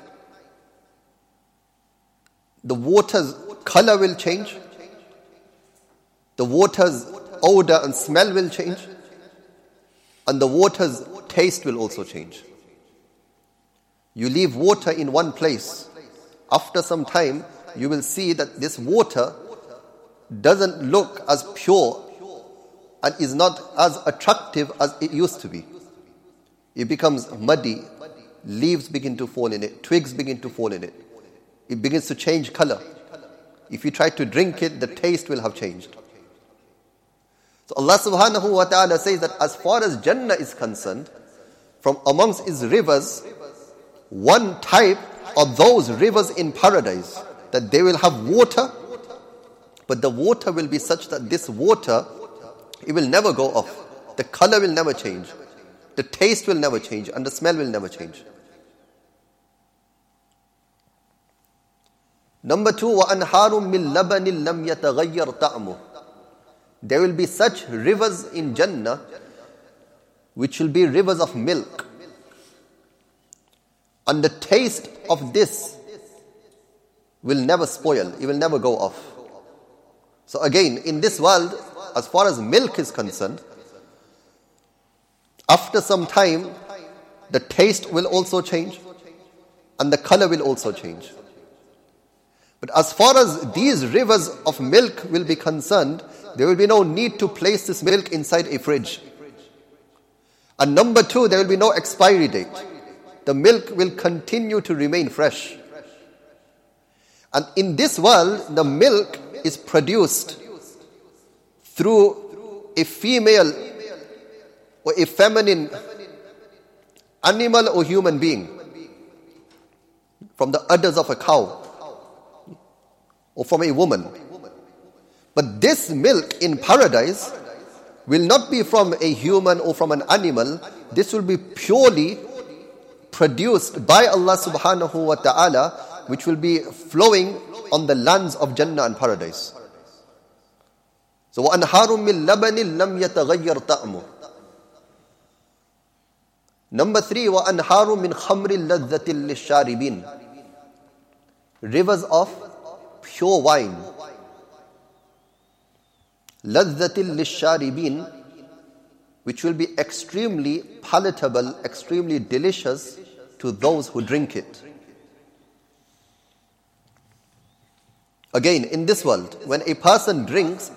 the water's color will change, the water's odor and smell will change, and the water's taste will also change. You leave water in one place, after some time, you will see that this water doesn't look as pure and is not as attractive as it used to be. It becomes muddy, leaves begin to fall in it, twigs begin to fall in it. It begins to change color. If you try to drink it, the taste will have changed. So Allah Subhanahu wa Ta'ala says that as far as Jannah is concerned, from amongst its rivers, one type of those rivers in paradise, that they will have water, but the water will be such that this water, it will never go off. The color will never change. The taste will never change and the smell will never change. Number two, وَأَنْهَارٌ مِّن لَبَنٍ لَمْ يَتَغَيَّرْ طَعْمُهُ. There will be such rivers in Jannah which will be rivers of milk. And the taste of this will never spoil. It will never go off. So again, in this world, as far as milk is concerned, after some time, the taste will also change and the color will also change. But as far as these rivers of milk will be concerned, there will be no need to place this milk inside a fridge. And number two, there will be no expiry date. The milk will continue to remain fresh. And in this world, the milk is produced through a female or a feminine animal or human being from the udders of a cow. or from a woman. But this milk in paradise will not be from a human or from an animal. This will be purely produced by Allah subhanahu wa ta'ala, which will be flowing on the lands of Jannah and paradise. So وَأَنْهَارٌ مِّن لَبَنٍ لَمْ يَتَغَيَّرْ طَعْمُهُ. Number 3, وَأَنْهَارٌ مِّنْ خَمْرٍ لَذَّةٍ لِلشَّارِبِينَ. Rivers of pure wine. لَذَّةٍ لِلشَّارِبِينَ, which will be extremely palatable, extremely delicious to those who drink it. Again, in this world, when a person drinks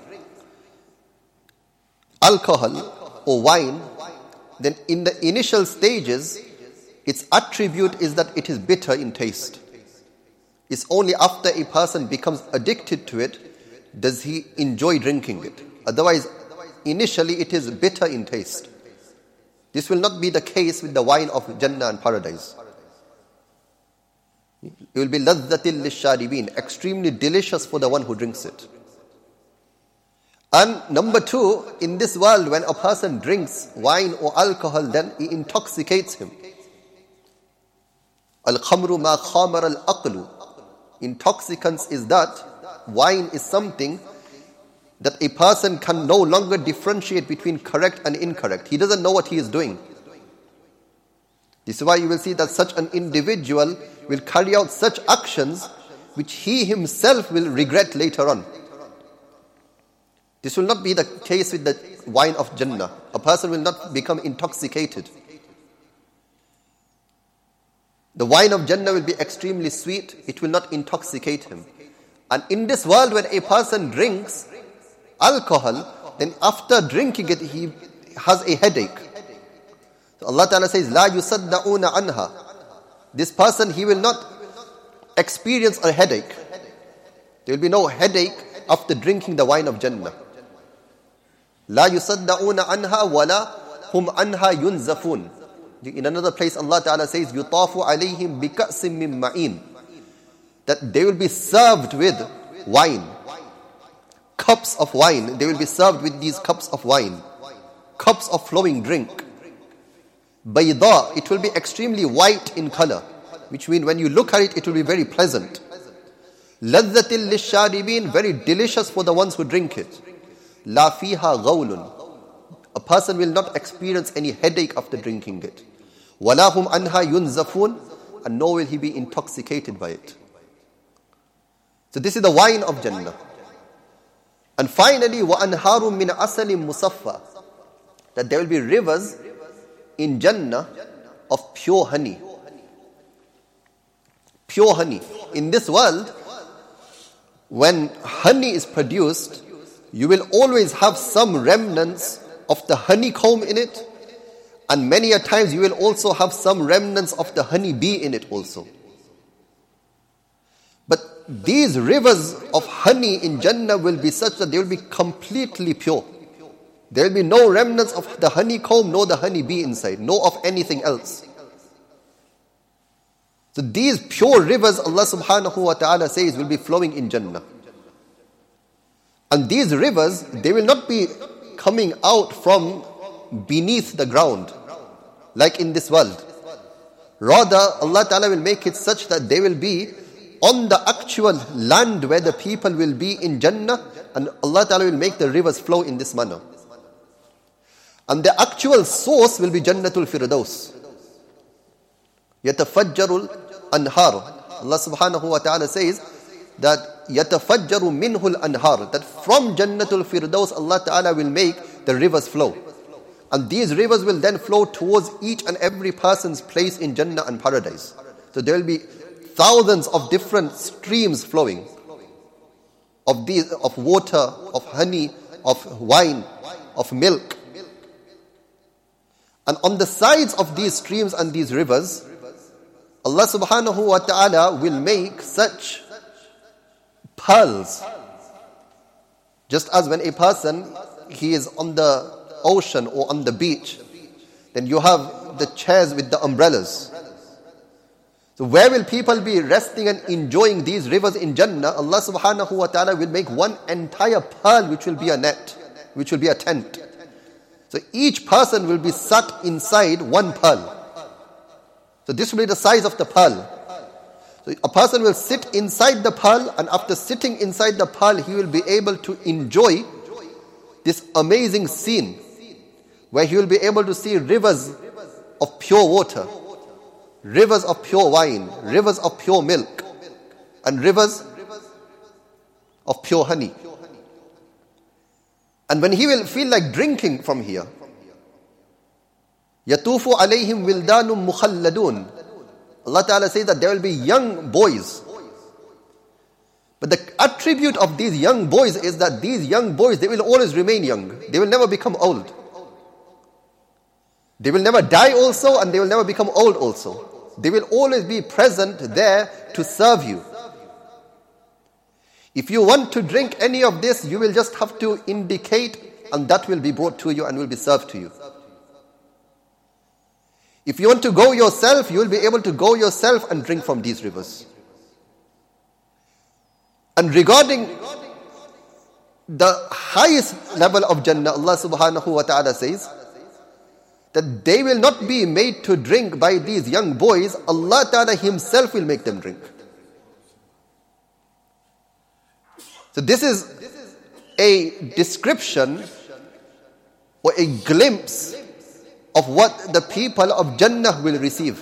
alcohol or wine, then in the initial stages, its attribute is that it is bitter in taste. It's only after a person becomes addicted to it does he enjoy drinking it. Otherwise, initially it is bitter in taste. This will not be the case with the wine of Jannah and paradise. It will be ladhatil lisharibin, extremely delicious for the one who drinks it. And number 2, in this world, when a person drinks wine or alcohol, then it intoxicates him. Al-khamru ma khamar al-aqlu. Intoxicants is that wine is something that a person can no longer differentiate between correct and incorrect. He doesn't know what he is doing. This is why you will see that such an individual will carry out such actions which he himself will regret later on. This will not be the case with the wine of Jannah. A person will not become intoxicated. The wine of Jannah will be extremely sweet. It will not intoxicate him. And in this world, when a person drinks alcohol, then after drinking it, he has a headache. So Allah Ta'ala says, "La yusadda'una anha." This person, he will not experience a headache. There will be no headache after drinking the wine of Jannah. La yusadda'una anha wala hum anha yunzafun. In another place, Allah Ta'ala says, "Yutafu alayhim bika'sim min ma'in." That they will be served with wine. Cups of wine. They will be served with these cups of wine. Cups of flowing drink. Bayda, it will be extremely white in color, which means when you look at it, it will be very pleasant. Ladhatil lisharibin, very delicious for the ones who drink it. La fiha ghawlun. A person will not experience any headache after drinking it. Walahum anha yunzafun, and nor will he be intoxicated by it. So this is the wine of Jannah. And finally, وَأَنْهَارٌ مِّنْ أَسَلٍ مُصَفَّى, that there will be rivers in Jannah of pure honey. Pure honey. In this world, when honey is produced, you will always have some remnants of the honeycomb in it, and many a times you will also have some remnants of the honey bee in it also. But these rivers of honey in Jannah will be such that they will be completely pure. There will be no remnants of the honeycomb, nor the honey bee inside, nor of anything else. So these pure rivers, Allah subhanahu wa ta'ala says, will be flowing in Jannah. And these rivers, they will not be coming out from beneath the ground, like in this world. Rather, Allah Ta'ala will make it such that they will be on the actual land where the people will be in Jannah, and Allah Ta'ala will make the rivers flow in this manner. And the actual source will be Jannatul Firdaus. Yatafajjarul anhar. Allah subhanahu wa ta'ala says that yatafajjaru minhul anhar, that from Jannatul Firdaus Allah Ta'ala will make the rivers flow. And these rivers will then flow towards each and every person's place in Jannah and paradise. So there will be thousands of different streams flowing of water, of honey, of wine, of milk. And on the sides of these streams and these rivers, Allah subhanahu wa ta'ala will make such pearls. Just as when a person, he is on the ocean or on the beach, then you have the chairs with the umbrellas. So where will people be resting and enjoying these rivers in Jannah? Allah subhanahu wa ta'ala will make one entire pearl which will be a net, which will be a tent. So each person will be sat inside one pearl. So this will be the size of the pearl. So a person will sit inside the pearl, and after sitting inside the pearl, he will be able to enjoy this amazing scene where he will be able to see rivers of pure water, rivers of pure wine, rivers of pure milk, and rivers of pure honey. And when he will feel like drinking from here, يَطُوفُ عَلَيْهِمْ وِلْدَانٌ مُخَلَّدُونَ, Allah Ta'ala says that there will be young boys. But the attribute of these young boys is that these young boys, they will always remain young. They will never become old. They will never die also, and they will never become old also. They will always be present there to serve you. If you want to drink any of this, you will just have to indicate, and that will be brought to you and will be served to you. If you want to go yourself, you will be able to go yourself and drink from these rivers. And regarding the highest level of Jannah, Allah subhanahu wa ta'ala says that they will not be made to drink by these young boys. Allah ta'ala himself will make them drink. So this is a description or a glimpse of what the people of Jannah will receive.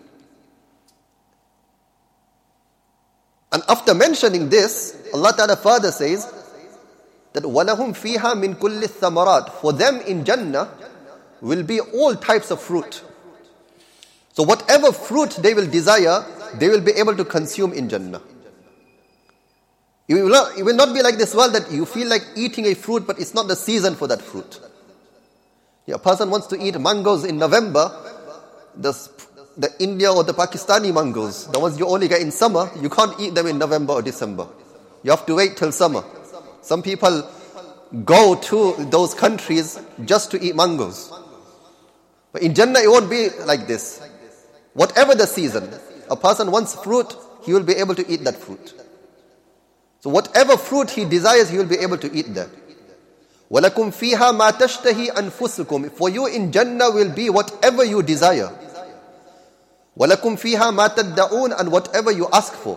And after mentioning this, Allah Ta'ala further says that وَلَهُمْ فِيهَا مِنْ كُلِّ الثَّمَرَاتِ, for them in Jannah will be all types of fruit. So whatever fruit they will desire, they will be able to consume in Jannah. It will not be like this world that you feel like eating a fruit, but it's not the season for that fruit. A person wants to eat mangoes in November, the India or the Pakistani mangoes, the ones you only get in summer, you can't eat them in November or December. You have to wait till summer. Some people go to those countries just to eat mangoes. But in Jannah it won't be like this. Whatever the season, a person wants fruit, he will be able to eat that fruit. So whatever fruit he desires, he will be able to eat that. وَلَكُمْ فِيهَا مَا تَشْتَهِي أَنفُسُكُمْ, for you in Jannah will be whatever you desire. وَلَكُمْ فِيهَا مَا تَدَّعُونَ, and whatever you ask for.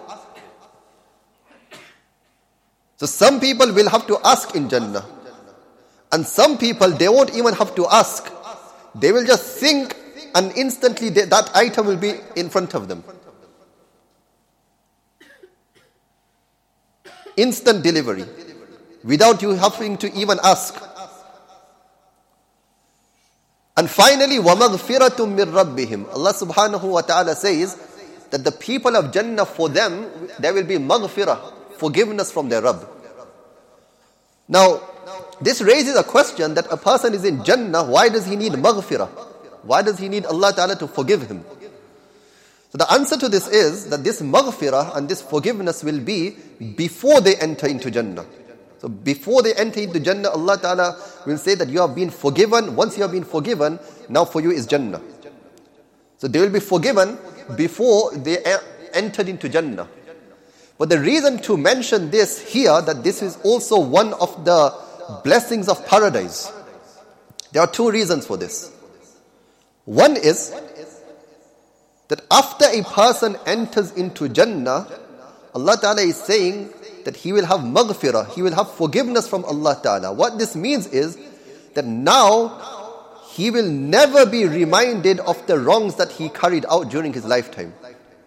So some people will have to ask in Jannah. And some people, they won't even have to ask. They will just think, and instantly that item will be in front of them. Instant delivery, without you having to even ask. And finally, وَمَغْفِرَةٌ مِّن رَبِّهِمْ, Allah subhanahu wa ta'ala says that the people of Jannah, for them, there will be maghfirah, forgiveness from their Rabb. Now, this raises a question that a person is in Jannah, why does he need maghfirah? Why does he need Allah ta'ala to forgive him? So the answer to this is that this maghfirah and this forgiveness will be before they enter into Jannah. So before they enter into Jannah, Allah Ta'ala will say that you have been forgiven. Once you have been forgiven, now for you is Jannah. So they will be forgiven before they entered into Jannah. But the reason to mention this here, that this is also one of the blessings of paradise. There are two reasons for this. One is that after a person enters into Jannah, Allah Ta'ala is saying that he will have maghfirah, he will have forgiveness from Allah Ta'ala. What this means is that now he will never be reminded of the wrongs that he carried out during his lifetime.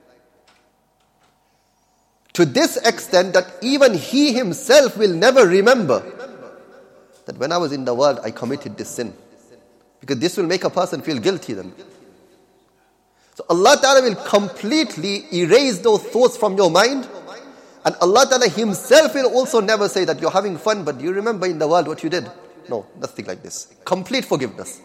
To this extent that even he himself will never remember that when I was in the world I committed this sin. Because this will make a person feel guilty then. So Allah Ta'ala will completely erase those thoughts from your mind. And Allah Ta'ala himself will also never say that you're having fun, but do you remember in the world what you did? No, nothing like this. Complete forgiveness.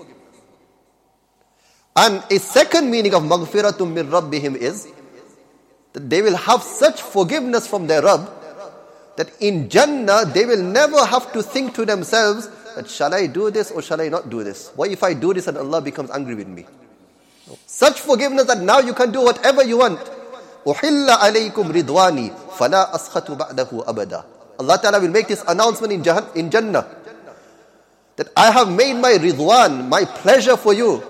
And a second meaning of maghfiratum min rabbihim is that they will have such forgiveness from their Rabb that in Jannah they will never have to think to themselves that shall I do this or shall I not do this? What if I do this and Allah becomes angry with me? Such forgiveness that now you can do whatever you want. أُحِلَّ عَلَيْكُمْ رِضْوَانِي فَلَا أَسْخَطُ بَعْدَهُ أَبَدًا. Allah Ta'ala will make this announcement in Jannah, that I have made my ridwan, my pleasure for you,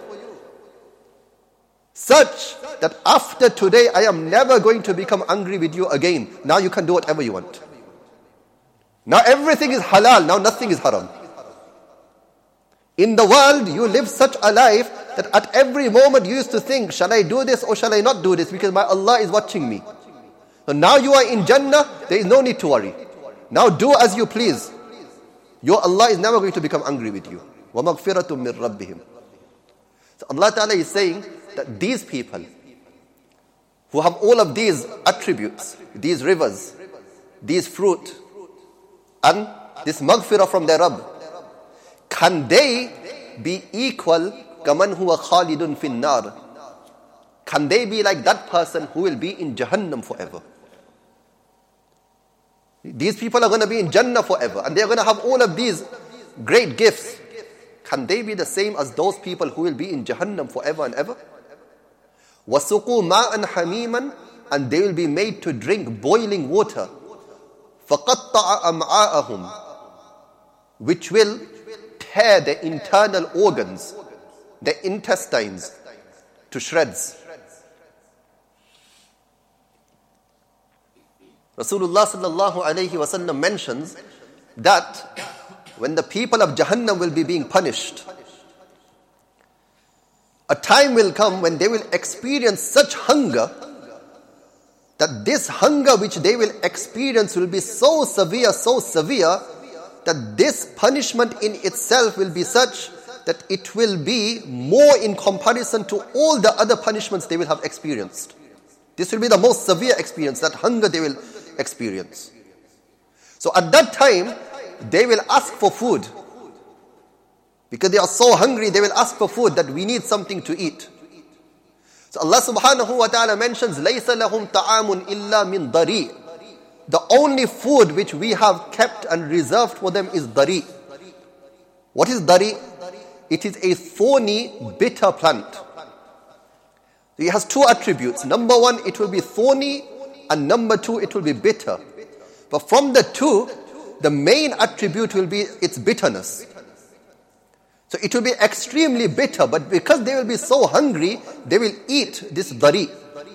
such that after today I am never going to become angry with you again. Now you can do whatever you want. Now everything is halal, now nothing is haram. In the world, you live such a life that at every moment you used to think, shall I do this or shall I not do this, because my Allah is watching me. So now you are in Jannah, there is no need to worry. Now do as you please. Your Allah is never going to become angry with you. وَمَغْفِرَةٌ مِّن رَبِّهِمْ. So Allah Ta'ala is saying that these people who have all of these attributes, these rivers, these fruit, and this maghfirah from their Rabb, can they be equal kaman huwa khalidun fin nar? Can they be like that person who will be in Jahannam forever? These people are going to be in Jannah forever, and they are going to have all of these great gifts. Can they be the same as those people who will be in Jahannam forever and ever? وَسُقُوا مَاءً حَمِيمًا, and they will be made to drink boiling water. فَقَطَّعَ أَمْعَاءَهُمْ, which will tear the internal organs, the intestines, to shreds. Rasulullah sallallahu alayhi wasallam mentions that when the people of Jahannam will be being punished, a time will come when they will experience such hunger that this hunger which they will experience will be so severe that this punishment in itself will be such that it will be more in comparison to all the other punishments they will have experienced. This will be the most severe experience, that hunger they will experience. So at that time, they will ask for food. Because they are so hungry, they will ask for food, that we need something to eat. So Allah subhanahu wa ta'ala mentions, لَيْسَ لَهُمْ طَعَامٌ إِلَّا مِنْ ضَرِيءٍ. The only food which we have kept and reserved for them is dari. What is dari? It is a thorny, bitter plant. It has two attributes. Number one, it will be thorny, and number two, it will be bitter. But from the two, the main attribute will be its bitterness. So it will be extremely bitter, but because they will be so hungry, they will eat this dari.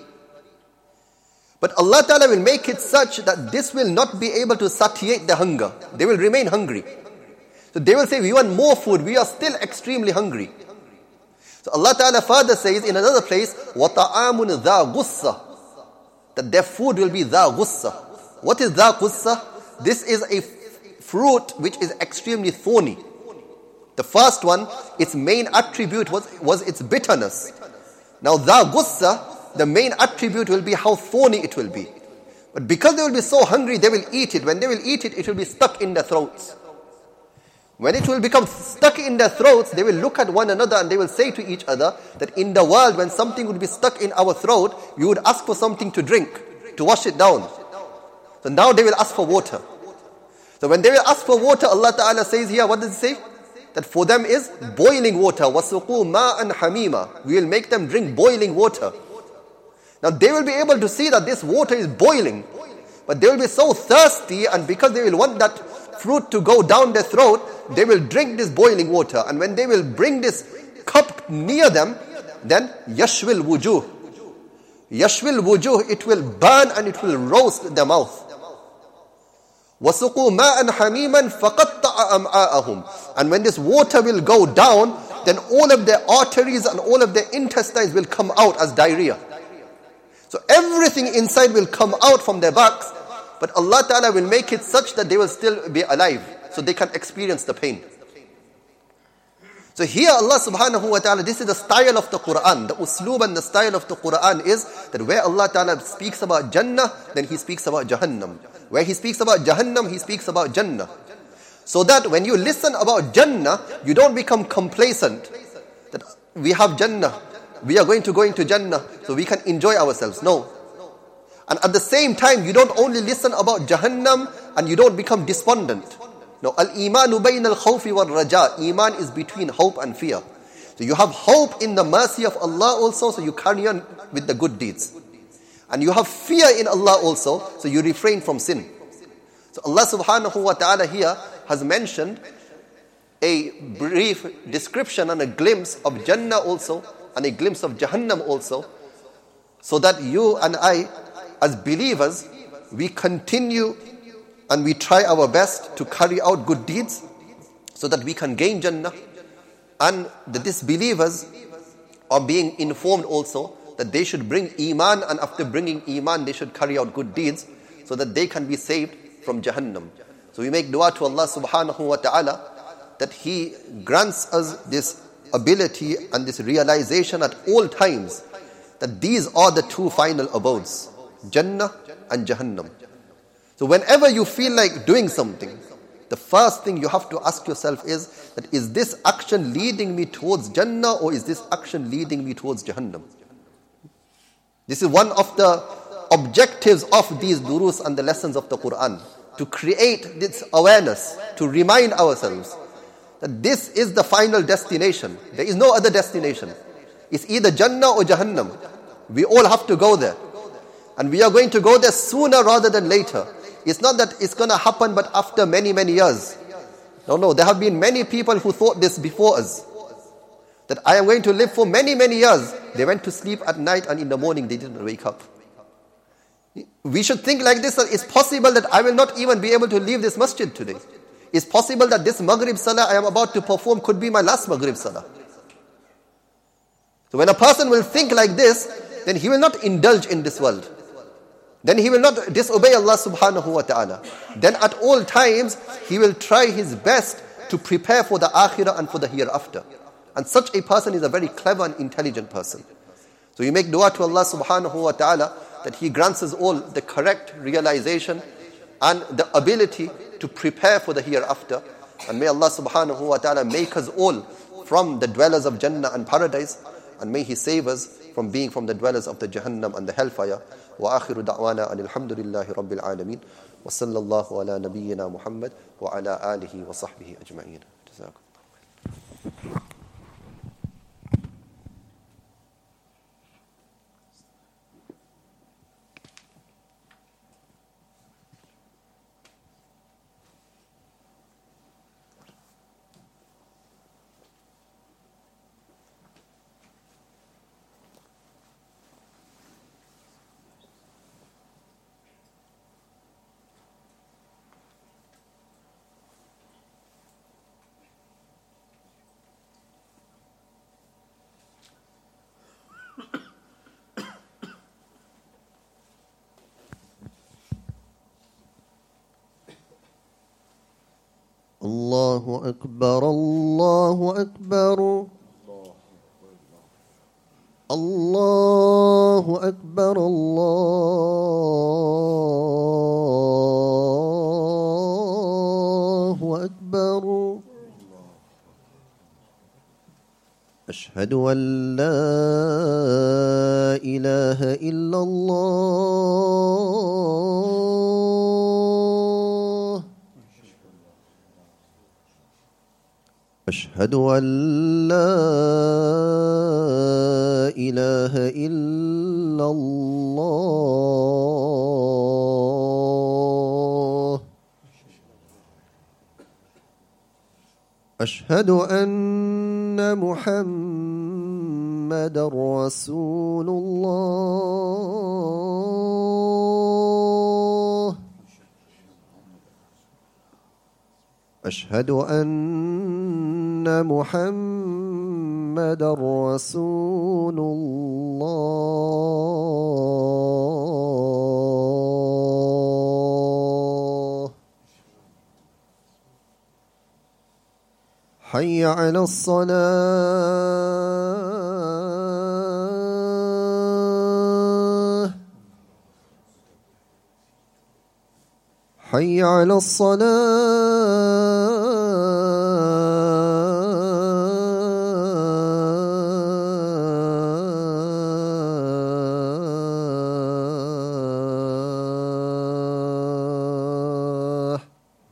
But Allah Ta'ala will make it such that this will not be able to satiate the hunger. They will remain hungry. So they will say, we want more food, we are still extremely hungry. So Allah Ta'ala further says in another place, وَطَعَامٌ ذَا غُصَّةٍ, that their food will be ذَا غُصَّةٍ. What is ذَا غُصَّةٍ? This is a fruit which is extremely thorny. The first one, its main attribute was its bitterness. Now ذَا غُصَّةٍ, the main attribute will be how thorny it will be. But because they will be so hungry, they will eat it. When they will eat it, it will be stuck in their throats. When it will become stuck in their throats, they will look at one another and they will say to each other that in the world, when something would be stuck in our throat, we would ask for something to drink, to wash it down. So now they will ask for water. So when they will ask for water, Allah Ta'ala says here, what does it say? That for them is boiling water. وَسُقُوا مَاءً حَمِيمًا. We will make them drink boiling water. Now they will be able to see that this water is boiling. But they will be so thirsty, and because they will want that fruit to go down their throat, they will drink this boiling water. And when they will bring this cup near them, then yashwil wujuh. Yashwil wujuh, it will burn and it will roast their mouth. وَسُقُوا مَاءً حَمِيمًا فَقَطَّعَ أَمْعَاءَهُمْ. And when this water will go down, then all of their arteries and all of their intestines will come out as diarrhea. So everything inside will come out from their backs, but Allah Ta'ala will make it such that they will still be alive, so they can experience the pain. So here Allah subhanahu wa ta'ala, this is the style of the Quran. The usloob and the style of the Quran is that where Allah Ta'ala speaks about Jannah, then He speaks about Jahannam. Where He speaks about Jahannam, He speaks about Jannah. So that when you listen about Jannah, you don't become complacent. That we have Jannah, we are going to go into Jannah, so we can enjoy ourselves. No. And at the same time, you don't only listen about Jahannam and you don't become despondent. No, al-imanu bayna al-khawfi wal-raja. Iman is between hope and fear. So you have hope in the mercy of Allah also, so you carry on with the good deeds. And you have fear in Allah also, so you refrain from sin. So Allah subhanahu wa ta'ala here has mentioned a brief description and a glimpse of Jannah also, and a glimpse of Jahannam also, so that you and I, as believers, we continue and we try our best to carry out good deeds so that we can gain Jannah. And the disbelievers are being informed also that they should bring Iman, and after bringing Iman they should carry out good deeds so that they can be saved from Jahannam. So we make dua to Allah subhanahu wa ta'ala that He grants us this ability and this realization at all times that these are the two final abodes, Jannah and Jahannam. So whenever you feel like doing something, the first thing you have to ask yourself is this action leading me towards Jannah, or is this action leading me towards Jahannam? This is one of the objectives of these durus and the lessons of the Quran, to create this awareness, to remind ourselves that this is the final destination. There is no other destination. It's either Jannah or Jahannam. We all have to go there. And we are going to go there sooner rather than later. It's not that it's going to happen but after many, many years. No. There have been many people who thought this before us, that I am going to live for many, many years. They went to sleep at night and in the morning they didn't wake up. We should think like this, that it's possible that I will not even be able to leave this masjid today. It's possible that this Maghrib Salah I am about to perform could be my last Maghrib Salah. So when a person will think like this, then he will not indulge in this world. Then he will not disobey Allah subhanahu wa ta'ala. Then at all times, he will try his best to prepare for the akhirah and for the hereafter. And such a person is a very clever and intelligent person. So you make dua to Allah subhanahu wa ta'ala that He grants us all the correct realization and the ability to prepare for the hereafter. And may Allah subhanahu wa ta'ala make us all from the dwellers of Jannah and paradise, and may He save us from being from the dwellers of the Jahannam and the hellfire. Wa akhiru da'wana anil hamdulillahi rabbil alameen. Wa sallallahu ala nabiyyina Muhammad wa ala alihi wa sahbihi ajma'in. Jazakum. الله أكبر الله أكبر الله أكبر الله أكبر أشهد أن لا إله إلا الله أشهد أن لا إله إلا الله أشهد أن محمد رسول الله أشهد أن محمد رسول الله حي على الصلاة حي على الصلاة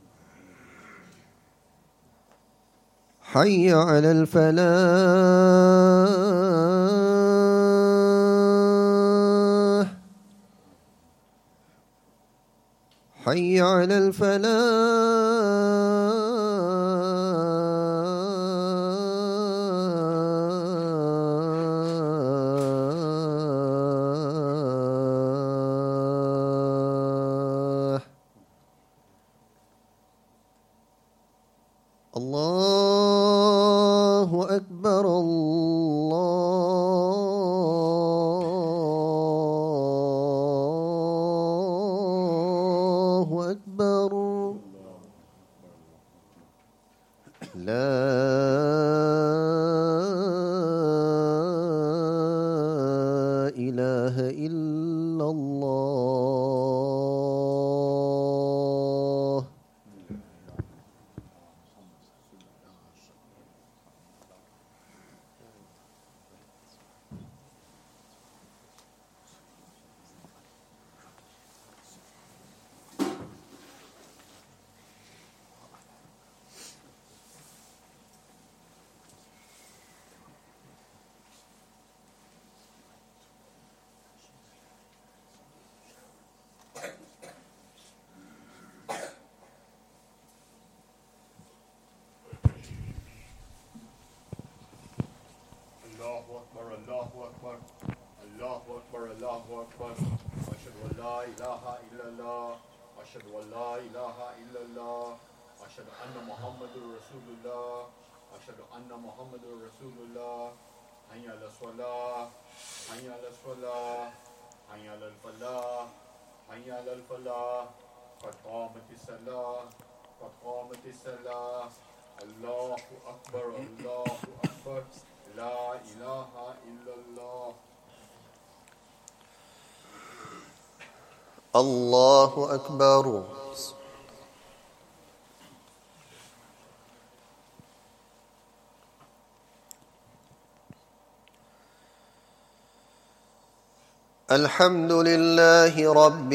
حي على الفلاح حي على الفلاح. الله أكبر الله أكبر. لا إله إلا الله. الله أكبر. الحمد لله رب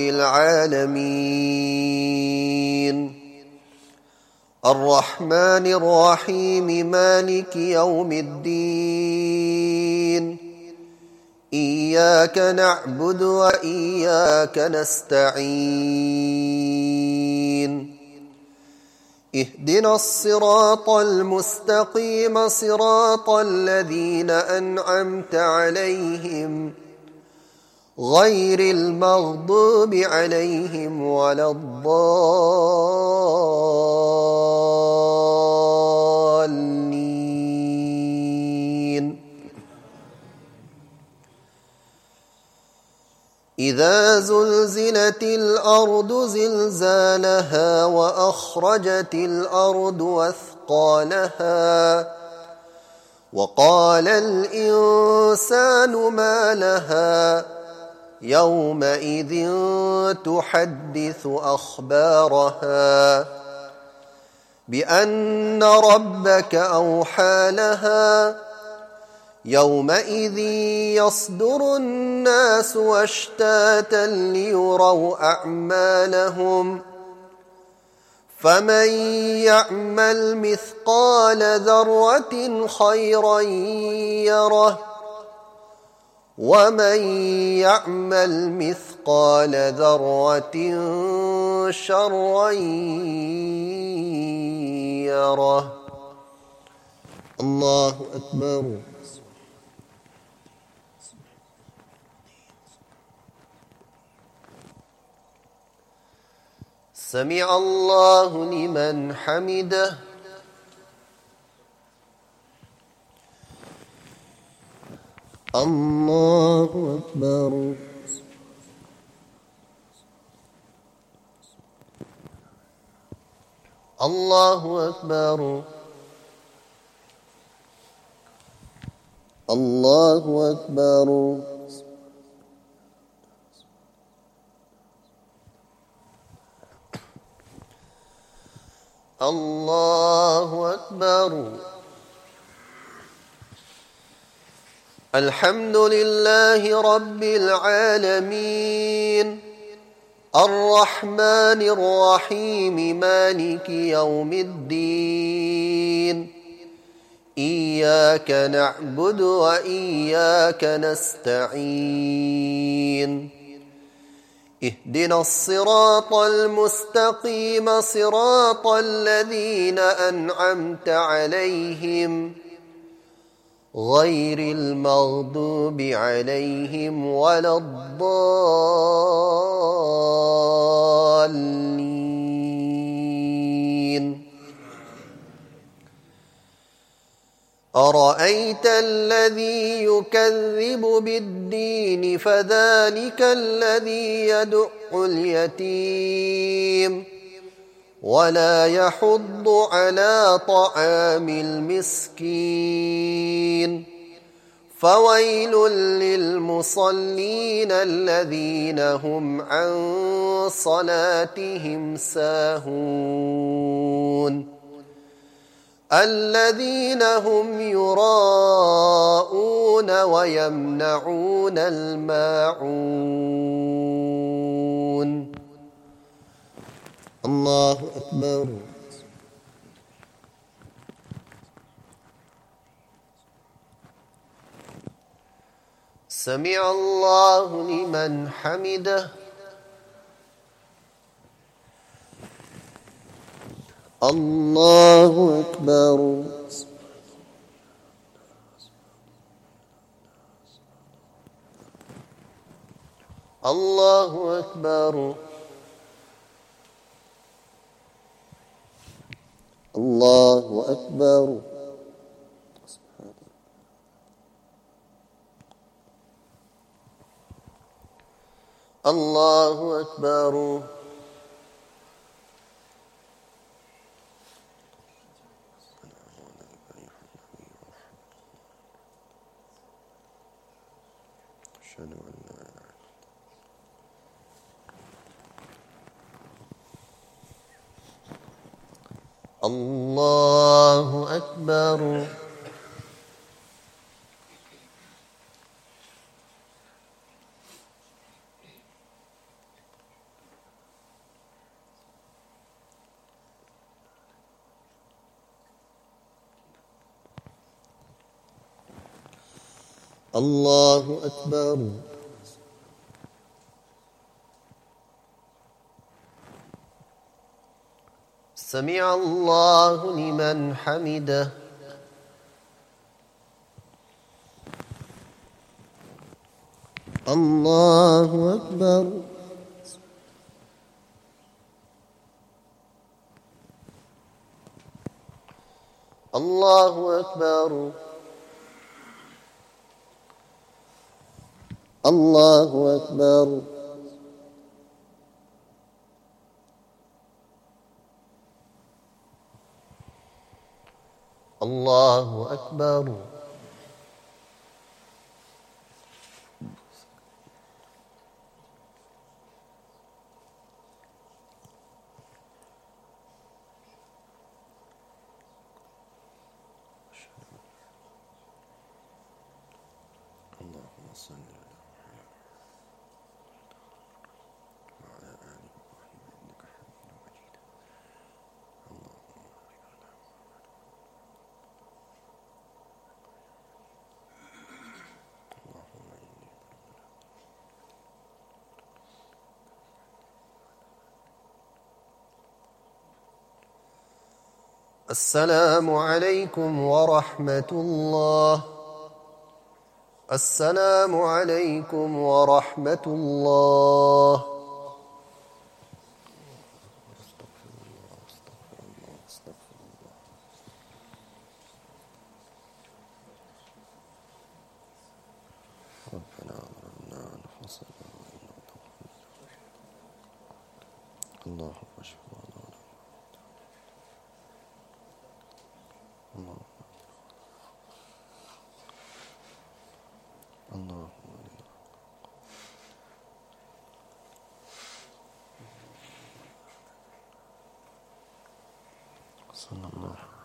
العالمين الرحمن الرحيم مالك يوم الدين إياك نعبد وإياك نستعين اهدنا الصراط المستقيم صراط الذين أنعمت عليهم غير المغضوب عليهم ولا الضالين. إذا زلزلت الأرض زلزالها وأخرجت الأرض أثقالها وقال الإنسان ما لها يومئذ تحدث أخبارها بأن ربك أوحى لها يومئذ يصدر الناس أشتاتا ليروا أعمالهم فمن يعمل مثقال ذرة خيرا يره ومن يعمل مثقال ذرة شرا يره. الله أكبر. سمع الله لمن حمده. الله أكبر. الله أكبر. الله أكبر. الله أكبر. الحمد لله رب العالمين الرحمن الرحيم مالك يوم الدين إياك نعبد وإياك نستعين اهدنا الصراط المستقيم صراط الذين أنعمت عليهم غير المغضوب عليهم ولا الضالين. أرأيت الذي يكذب بالدين فذلك الذي يدع اليتيم ولا يحض على طعام المسكين فويل للمصلين الذين هم عن صلاتهم ساهون الذين هم يراءون ويمنعون الماعون. الله أكبر. سمع الله لمن حمده. الله أكبر. الله أكبر. الله أكبر. الله أكبر. الله أكبر. الله أكبر. سمع الله لمن حمده. الله أكبر. الله أكبر. الله أكبر. الله أكبر. اللهم صل وعلى آل إبراهيم إنك حميد مجيد. السلام عليكم ورحمة الله. السلام عليكم ورحمة الله. ربنا ظلمنا أنفسنا اللهم اشف مرضانا. اللهم صلى الله